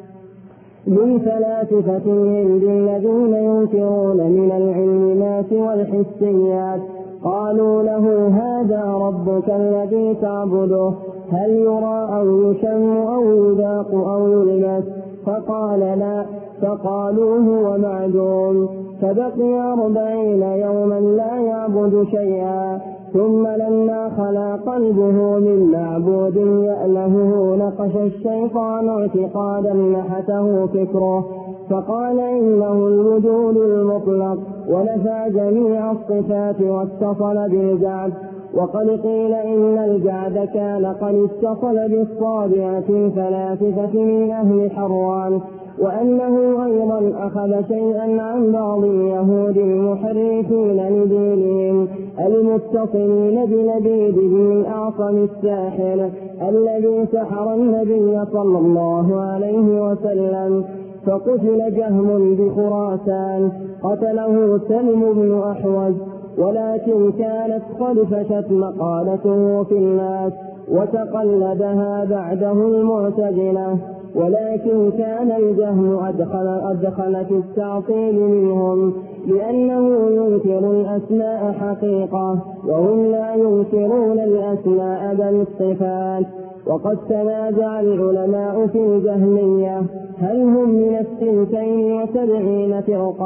من فلاسفتهم بالذين ينكرون من العلمات والحسيات. قالوا له: هذا ربك الذي تعبده، هل يرى أو يشم أو يذاق أو يلمس؟ فقال: لا. فقالوا: هو معدوم. فبقي 40 يوما لا يعبد شيئا، ثم لما خلا قلبه من معبود يألهه نقش الشيطان اعتقادا نحته فكره، فقال: إنه الوجود المطلق، ونفى جميع الصفات واتصل بالجعد. وقد قيل إن الجعد كان قد اتصل بالصابعة الفلاسفة من أهل حران، وأنه أيضا أخذ شيئا عن بعض اليهود المحرفين لدينهم المتصلين بلبيد بن الأعصم الساحر الذي سحر النبي صلى الله عليه وسلم. فقتل جهم بخراسان قتله سلم بن أحوز، ولكن كانت قد فشت مقالته في الناس وتقلدها بعده المعتزلة، ولكن كان الجهم أدخل في التعطيل منهم، لأنه ينكر الأسماء حقيقة وهم لا ينكرون الأسماء بل الصفات. وقد تنازع العلماء في الجهمية هل هم من 72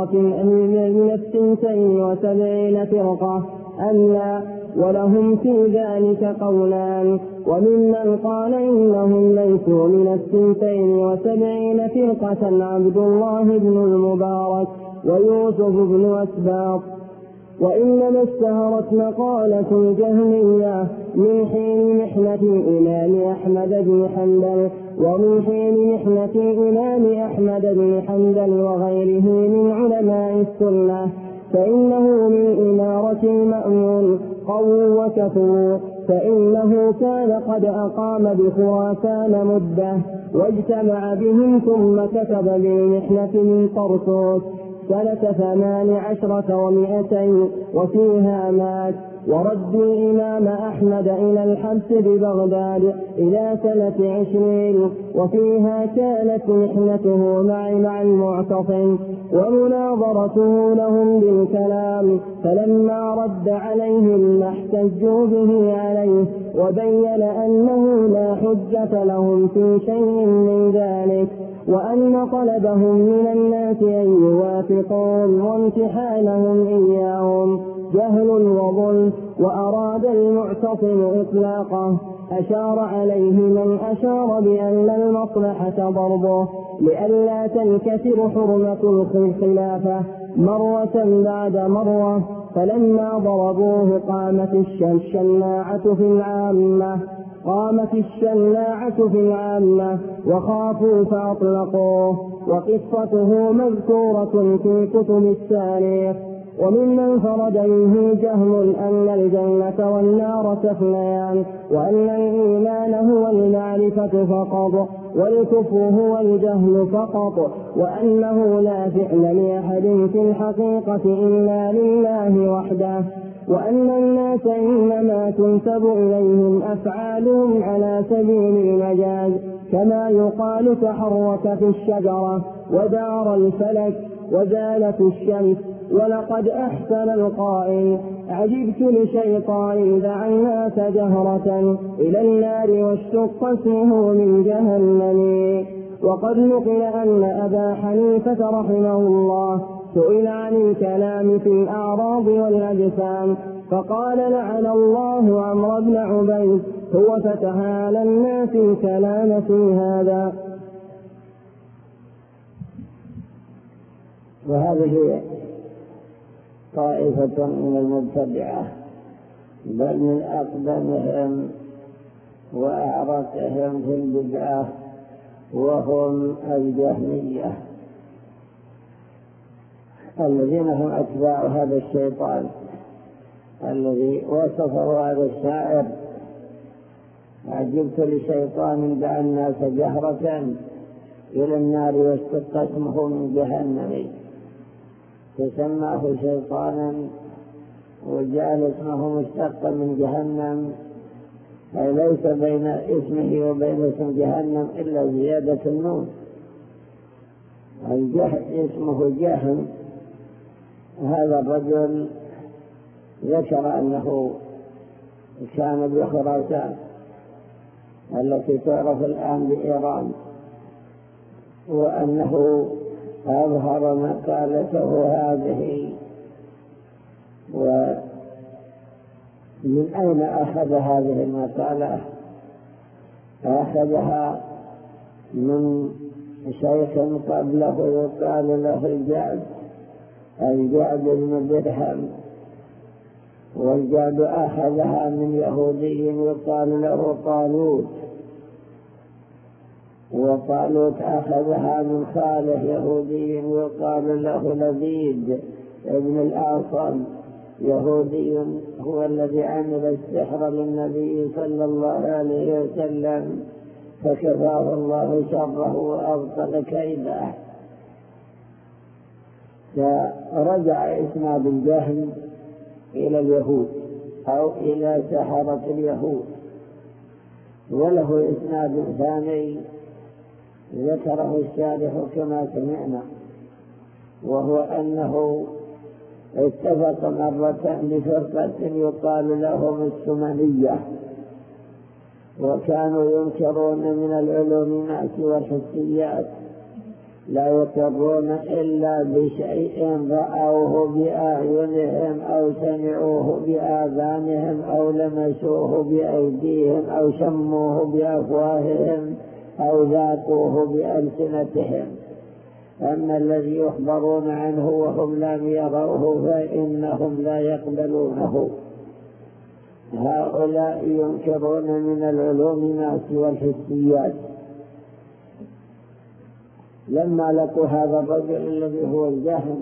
فرقة أم لا، ولهم في ذلك قولان. وممن قال إنهم ليسوا من 72 فرقة عبد الله بن المبارك ويوسف بن أسباط، وإنما اشتهرت مقالة الجهمية من حين محنة الإمام أحمد بن حنبل، ومن حين محنة الإمام أحمد بن حنبل وغيره من علماء السنة، فإنه من إمارة المأمون قووا وكفوا، فإنه كان قد أقام بخراسان مدة واجتمع بهم، ثم كتب بالمحنة من طرطوس سنة 18 و200 وفيها مات، ورد الإمام أحمد إلى الحبس ببغداد إلى سنة 20، وفيها كانت محنته مع المعتصم ومناظرته لهم بالكلام، فلما رد عليهم ما احتجوا به عليه وبين أنه لا حجة لهم في شيء من ذلك، وأن طلبهم من الناس أن يوافقون وامتحانهم إياهم جهل وظلم، وأراد المعتصم إطلاقه أشار عليه من أشار بأن المصلحة ضربه لئلا تنكسر حرمة الخلافة مرة بعد مرة، فلما ضربوه قامت الشناعة في العامة وخافوا فأطلقوه، وقصته مذكورة في كتب التاريخ. وممن فرد به جهم أن الجنة والنار تفنيان، وأن الإيمان هو المعرفة فقط والكفر هو الجهل فقط، وأنه لا فعل لأحد في الحقيقة إلا لله وحده، وأن الناس إنما تنسب إليهم أفعالهم على سبيل المجاز، كما يقال تحرك في الشجرة ودار الفلك وزالت الشمس. ولقد أحسن القائل عجبت لشيطان دعا الناس جهرة إلى النار واشتق اسمه من جهنم. وقد نقل أن أبا حنيفة رحمه الله سئل عن الكلام في الأعراض والأجسام فقال لعن الله عمرو بن عبيد هو فتح على الناس الكلام في هذا. وهذه طائفة من المبتدعة بل من أقدمهم وأعرقهم في البدعة وهم الجهمية الذين هم أتباع هذا الشيطان الذي وصفه هذا الشاعر: عجبت لشيطان دعا الناس جهرة إلى النار واشتق اسمه من جهنم، فسماه شيطانا وجعل اسمه مشتقا من جهنم، أي ليس بين اسمه وبين اسم جهنم إلا زيادة النون. اسمه جهم. هذا الرجل ذكر أنه كان بخراسان التي تعرف الآن بإيران، وأنه أظهر مقالته هذه. ومن أين أخذ هذه المقالة؟ أخذها من شيخ قبله يقال له الجعد بن درهم، والجعد أخذها من يهودي يقال له طالوت، وطالوت أخذها من خاله يهودي يقال له لبيد ابن الأعصم، يهودي هو الذي عمل السحر للنبي صلى الله عليه وسلم فكفاه الله شره وأبطل كيده. فرجع إسناد الجهل إلى اليهود أو إلى سحرة اليهود. وله إسناد ثاني ذكره الشارح كما سمعنا، وهو أنه اتفق مرة بفرقة يقال لهم السمنية، وكانوا ينكرون من العلوم والحسيات، لا يقرون إلا بشيء رأوه بأعينهم أو سمعوه بآذانهم أو لمسوه بأيديهم أو شموه بأفواههم أو ذاقوه بألسنتهم. أما الذي يخبرون عنه وهم لم يروه فإنهم لا يقبلونه. هؤلاء ينكرون من العلوم والحسيات. لما لقوا هذا الرجل الذي هو الجهل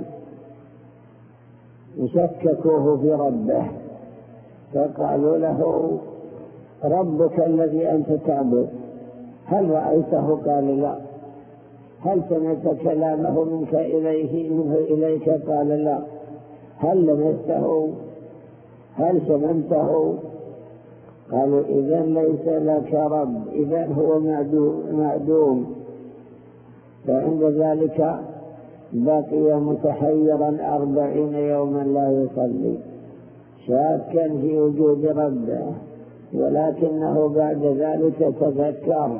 شككوه في ربه، فقالوا له: ربك الذي أنت تعبد هل رأيته؟ قال: لا. هل سمعت كلامه منه إليك؟ قال: لا. هل لمسته؟ هل شممته؟ قالوا: إذن ليس لك رب، إذن هو معدوم. فعند ذلك بقي متحيرا 40 يوما لا يصلي، شاكا في وجود ربه، ولكنه بعد ذلك تذكر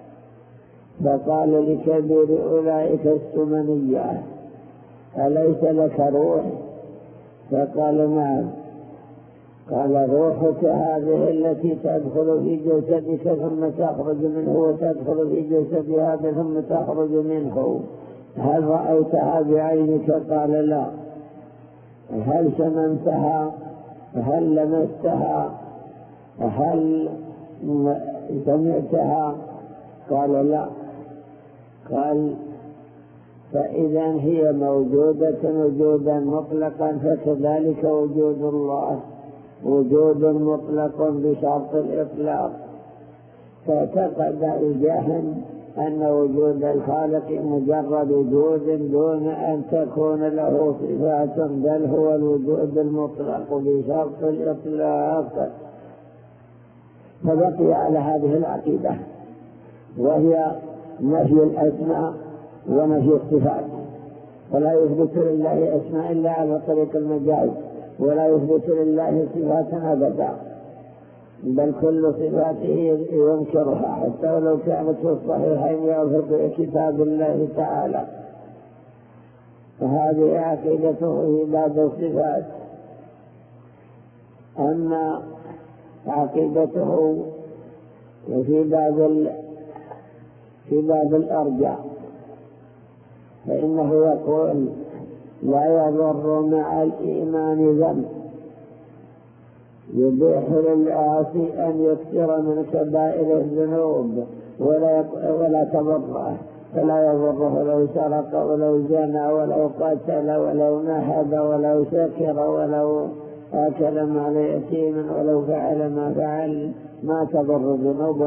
فقال لكبير أولئك السمنية: أليس لك روح؟ فقال: نعم. قال: روحك هذه التي تدخل في جسدك ثم تخرج منه وتدخل في جسد هذا ثم تخرج منه، هل رأيتها بعينك؟ قال: لا. هل شممتها؟ هل لمستها؟ هل سمعتها؟ قال: لا. قال: فإذا هي موجودة وجودا مطلقا، فكذلك وجود الله وجود مطلق بشرط الإطلاق. فاعتقد الجهل أن وجود الخالق مجرد وجود دون أن تكون له صفات، بل هو الوجود المطلق بشرط الإطلاق. فبقي على هذه العقيدة، وهي نفي الأسماء ونفي الصفات، ولا يثبت لله أسماء إلا على طريق المجاز، ولا يثبت لله صفات أبدا، بل كل صفاته ينكرها حتى ولو كانت في الصحيحين أو في كتاب الله تعالى. فهذه عقيدته في باب الصفات. أما عقيدته في باب الأرجاء فإنه يقول: لا يضر مع الإيمان ذنب يبيح للعاصي أن يكثر من كبائر الذنوب ولا تضره، فلا يضره لو سرق ولو زنى ولو قتل ولو نهب ولو سكر ولو أكل مال يتيم ولو فعل ما فعل، ما تضر الذنوب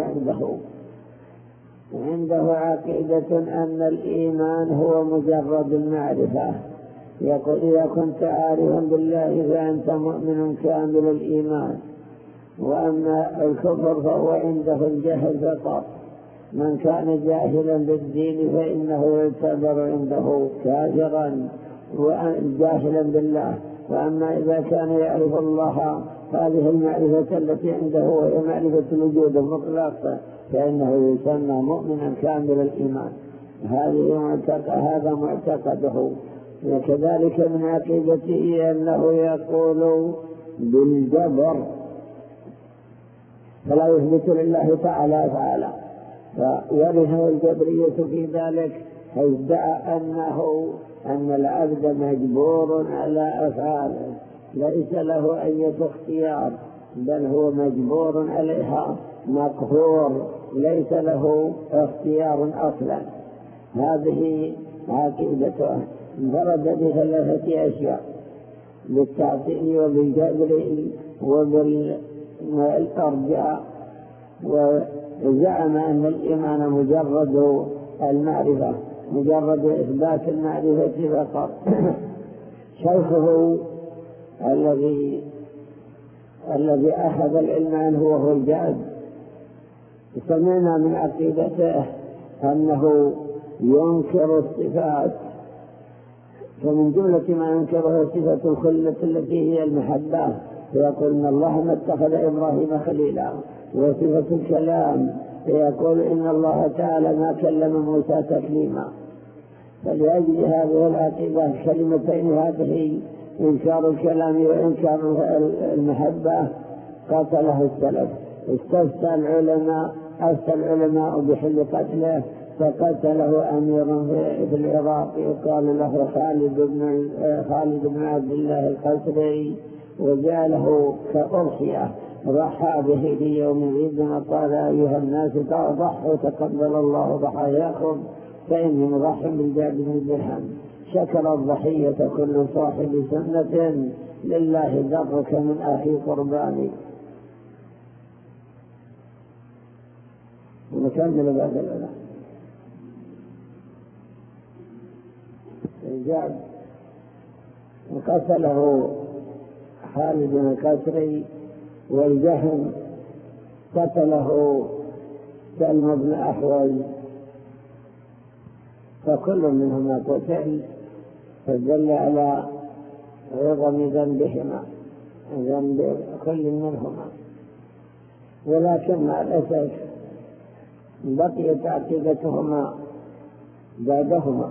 عنده عقيدة أن الإيمان هو مجرد المعرفة. يقول: إذا كنت عارفا بالله فأنت مؤمن كامل الإيمان. وأما الكفر فهو عنده الجهل فقط. من كان جاهلا بالدين فإنه يعتبر عنده كافرا وجاهلا بالله. وأما إذا كان يعرف الله هذه المعرفة التي عنده وهي معرفة الوجود المطلق فإنه يسمى مؤمنا كامل الإيمان. هذا معتقده. وكذلك من عقيدته أنه يقول بالجبر، فلا يثبت لله تعالى أفعالا، فيرثه الجبرية في ذلك، فيدعى أن العبد مجبور على أفعاله، ليس له أي اختيار، بل هو مجبور عليها، مقهور، ليس له اختيار أصلا. هذه عقيدته. انفرد بثلاثة أشياء: بالتعطيل وبالجبر وبالأرجاء. وزعم أن الإيمان مجرد المعرفة، مجرد إثبات المعرفة فقط. شيخه الذي أخذ العلم عنه وهو الجاد، سمعنا من عقيدته أنه ينكر الصفات، فمن جملة ما ينكره صفة الخلة التي هي المحبة، فيقول إن الله ما اتخذ إبراهيم خليلا. وصفة الكلام فيقول إن الله تعالى ما كلم موسى تكليما. فلأجل هذه العقيدة كلمتين هذه، إنكار الكلام وإنكار المحبة، قتله السلف. استفتى العلماء بحل قتله، فقتله أمير في العراق يقال له خالد بن عبد الله القسري، وجعله كأضحية ضحى به في يوم العيد وقال أيها الناس ضحوا تقبل الله ضحاياكم فإني مضح بالجعد بن الدرهم. شكر الضحية كل صاحب سنة لله درك من أخي قرباني. ونكمل بعد الأذان. الجعد قتله خالد بن القسري، والجهم قتله سلم بن أحوز، فكل منهما قتل، فدل على عظم ذنبهما، ذنب كل منهما. ولكن مع الأسف بقيت عقيدتهما بعدهما.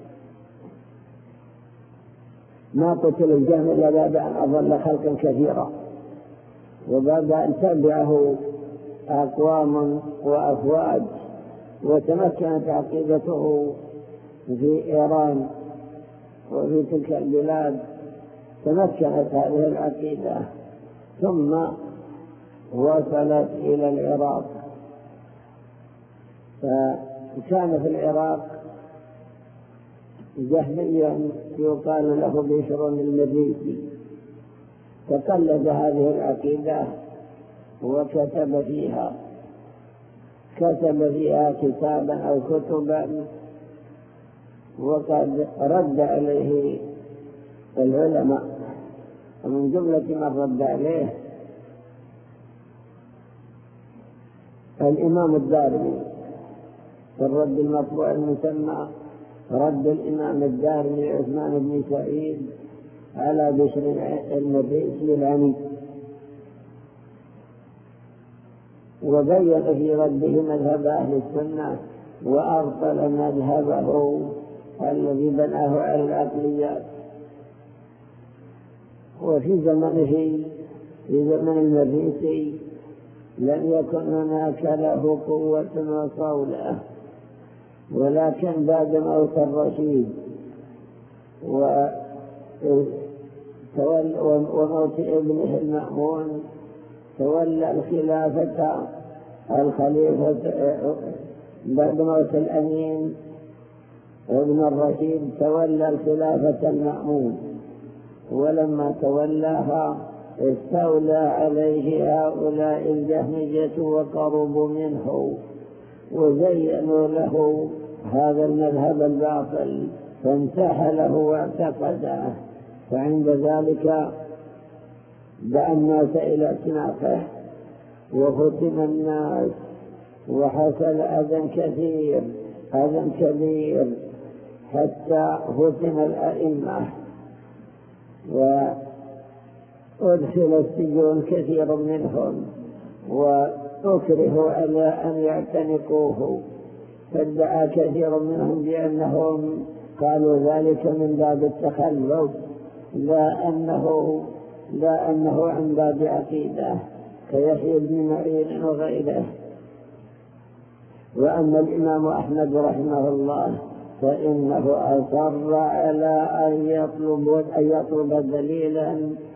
ما قتل الجهم إلا بعد أن أضل خلقا كثيرا، وبعد أن تبعه أقوام وأفواج، وتمكنت عقيدته في إيران وفي تلك البلاد، تمكنت هذه العقيدة ثم وصلت إلى العراق. فكان في العراق جهميا يقال له بشر المريسي، فقلد هذه العقيدة وكتب فيها كتابا أو كتبا، وقد رد عليه العلماء. ومن جملة من رد عليه الإمام الدارمي في الرد المطبوع المسمى رد الإمام الدارمي عثمان بن سعيد على بشر المريسي العني، وبين في رده مذهب أهل السنة، وأبطل مذهبه الذي بناه على العقليات. وفي زمنه في زمن المريسي لم يكن هناك له قوة وصولة، ولكن بعد موت الرشيد وموت ابنه المأمون تولى الخلافة الخليفة بعد موت الأمين ابن الرشيد، تولى الخلافة المأمون، ولما تولاها استولى عليه هؤلاء الجهمية وقربوا منه، وزينوا له هذا المذهب الباطل، فانتحله واعتقده. فعند ذلك دعا الناس إلى اعتناقه، وفتن الناس، وحصل أذى كبير حتى فتن الأئمة، وأدخل السجون كثير منهم، وأكرهوا على أن يعتنقوه. فادعى كثير منهم بأنهم قالوا ذلك من باب التخلف، لا أنه عن باب عقيدة كيحيى بن معين وغيره. وأما الإمام أحمد رحمه الله فإنه أصر على أن يطلب دليلا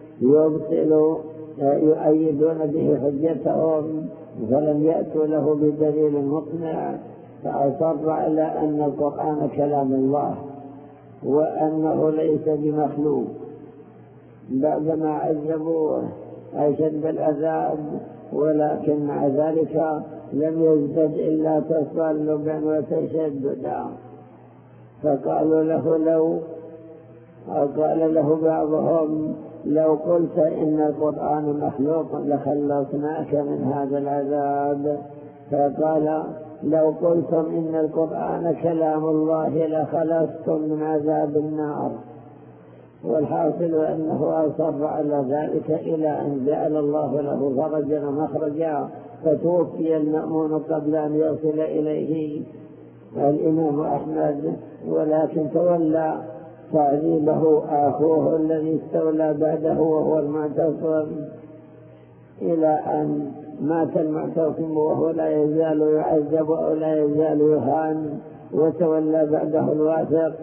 يؤيدون به حجتهم، فلم يأتوا له بدليل مقنع، فأصر على أن القرآن كلام الله وأنه ليس بمخلوق. بعدما عذبوه أشد العذاب، ولكن مع ذلك لم يزدد إلا تصلبا وتشددا. فقالوا له قال له بعضهم لو قلت إن القرآن مخلوق لخلصناك من هذا العذاب. فقال لو قلتم إن القرآن كلام الله لخلصتم من عذاب النار. والحاصل أنه أصر على ذلك إلى أن جعل الله له فرجا ومخرجا، فتوفي المأمون قبل أن يصل إليه الإمام أحمد، ولكن تولى تعذيبه أخوه الذي استولى بعده وهو المعتصم، إلى أن مات المعتصم وهو لا يزال يعذب أو لا يزال يهان، وتولى بعده الواثق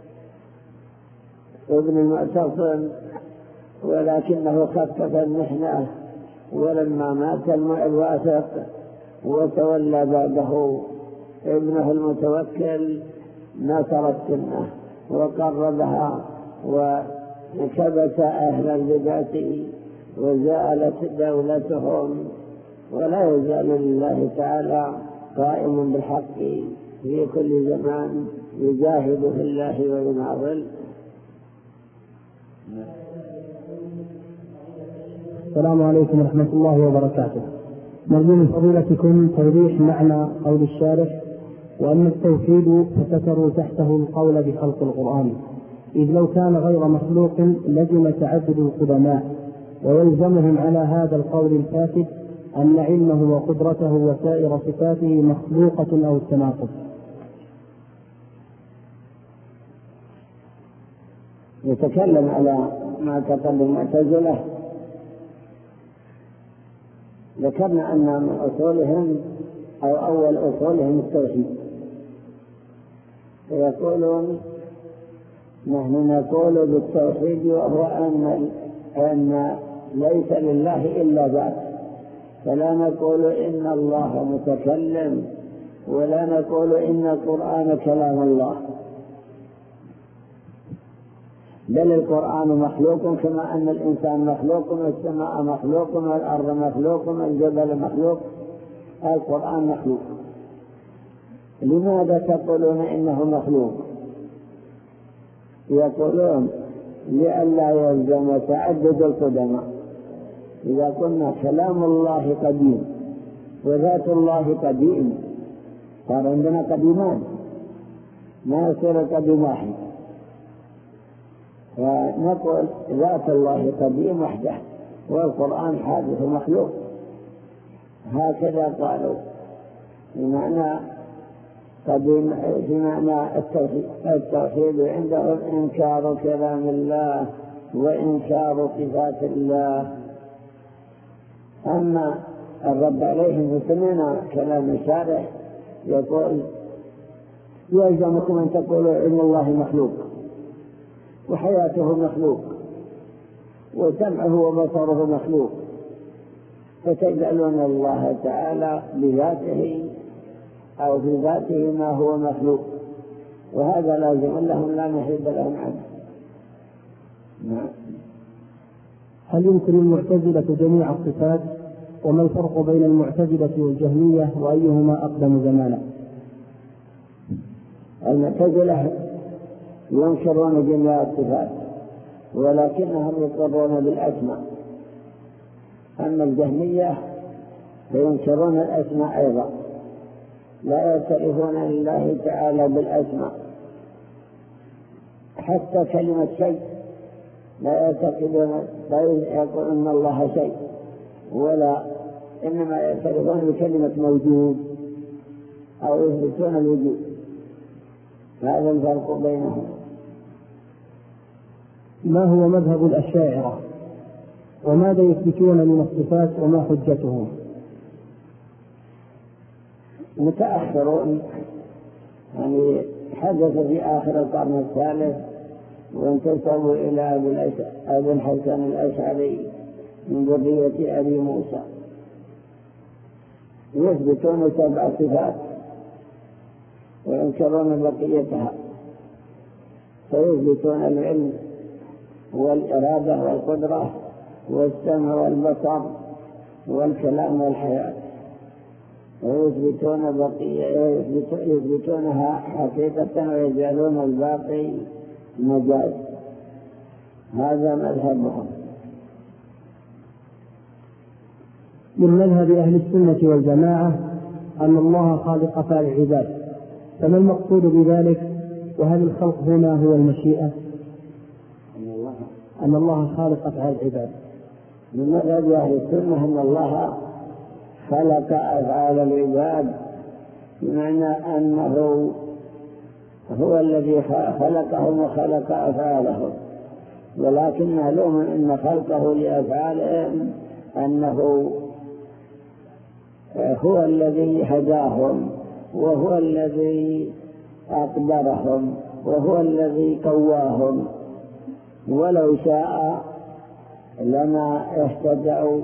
ابن المعتصم، ولكنه خفف المحنة. ولما مات الواثق وتولى بعده ابنه المتوكل نصر السنة وقربها وكبت أهل البدعة وزالت دولتهم، ولا يزال لله تعالى قائم بالحق في كل زمان يجاهد في الله ويناضل. السلام عليكم ورحمة الله وبركاته. نرجو من فضيلتكم توضيح معنى قول الشارح وأن التوحيد فسكروا تحته القول بخلق القرآن، إذ لو كان غير مخلوق لزم تعدد القدماء، ويلزمهم على هذا القول الفاسد أن علمه وقدرته وسائر صفاته مخلوقة أو التناقض. يتكلم على ما تقدم المعتزلة. ذكرنا أن من أصولهم أو أول أصولهم التوحيد، فيقولون نحن نقول بالتوحيد وهو أن ليس لله إلا ذات، فلا نقول إن الله متكلم ولا نقول إن القرآن كلام الله، بل القرآن مخلوق كما أن الإنسان مخلوق والسماء مخلوق والأرض مخلوق والجبل مخلوق، القرآن مخلوق. لماذا تقولون إنه مخلوق؟ يقولون لئلا يلزم تعدد القدماء. إذا قلنا كلام الله قديم وذات الله قديم صار عندنا قديمان، ما يصير قديم واحد، ونقول ذات الله قديم وحده والقرآن حادث مخلوق. هكذا قالوا بمعنى قديم، بمعنى التوحيد عندهم إنكار كلام الله وإنكار صفات الله. أما الرب عليهم فسمعنا كلام الشارح يقول يلزمكم أن تقولوا علم الله مخلوق وحياته مخلوق وسمعه وبصره مخلوق، فتجعلون الله تعالى بذاته أو في ذاته ما هو مخلوق، وهذا لازم لهم لا نحيد لهم عنه. هل يمكن المعتزلة جميع الصفات؟ وما الفرق بين المعتزلة والجهمية وأيهما أقدم زمانا؟ المعتزلة ينكرون جميع الصفات ولكنهم يقرون بالأسماء، أما الجهمية فينكرون الأسماء أيضا، لا يعترفون لله تعالى بالأسماء، حتى كلمة شيء لا يعتقدون، لا يقولون الله شيء، ولا إنما يعترفون بكلمة موجود أو يثبتون الوجود. هذا الفرق بينهم. ما هو مذهب الأشاعرة وماذا يثبتون من الصفات وما حجتهم؟ متأخرون، يعني حدث في آخر القرن الثالث وانتسبوا إلى أبي الحسن الأشعري من ذرية أبي موسى، يثبتون 7 صفات وينكرون بقيتها، فيثبتون العلم والإرادة والقدرة والسمع والبصر والكلام والحياة، يثبتونها حقيقة ويجعلون الباقي مجاز. هذا مذهبهم. من مذهب أهل السنة والجماعة أن الله خالق أفعال العباد، فما المقصود بذلك؟ وهل الخلق هنا هو المشيئة؟ أن الله خالق أفعال العباد. من مذهب أهل السنة أن الله خلق أفعال العباد، بمعنى أنه هو الذي خلقهم وخلق أفعالهم، ولكن معلوم أن خلقه لأفعالهم أنه هو الذي هداهم، وهو الذي أقدرهم، وهو الذي قواهم، ولو شاء لما اهتدوا.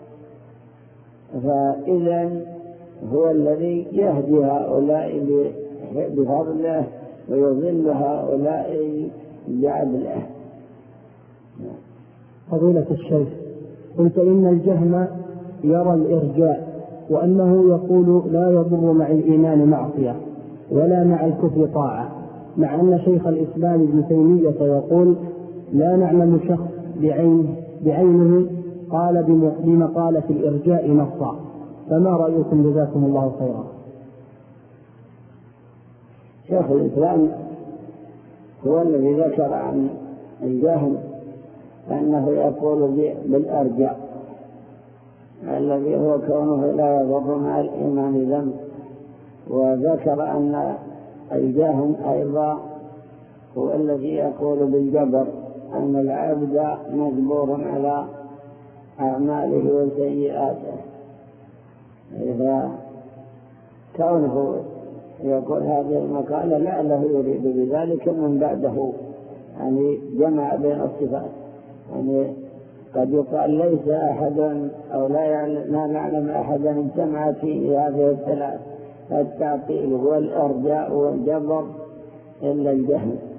فإذا هو الذي يهدي هؤلاء بفضله ويضل هؤلاء بعدله. فضيلة الشيخ، قلت إن الجهم يرى الإرجاء، وأنه يقول لا يضر مع الإيمان معصية ولا مع الكفر طاعة، مع أن شيخ الإسلام ابن تيمية يقول لا نعلم شخص بعينه قال بمقالة الإرجاء نصا. فما رأيكم؟ جزاكم الله خيرا. شيخ الإسلام هو الذي ذكر عن الجهم أنه يقول بالأرجاء، الذي هو كونه لا يضر مع الإيمان ذنب، وذكر أن الجهم أيضا هو الذي يقول بالجبر، أن العبد مجبور على أعماله وسيئاته. إذا كونه يقول هذه المقالة لعله يريد بذلك من بعده، يعني جمع بين الصفات. يعني قد يقال ليس أحد أو لا نعلم أحدا اجتمع في هذه الثلاث، التعطيل والإرجاء والجبر، إلا الجهم.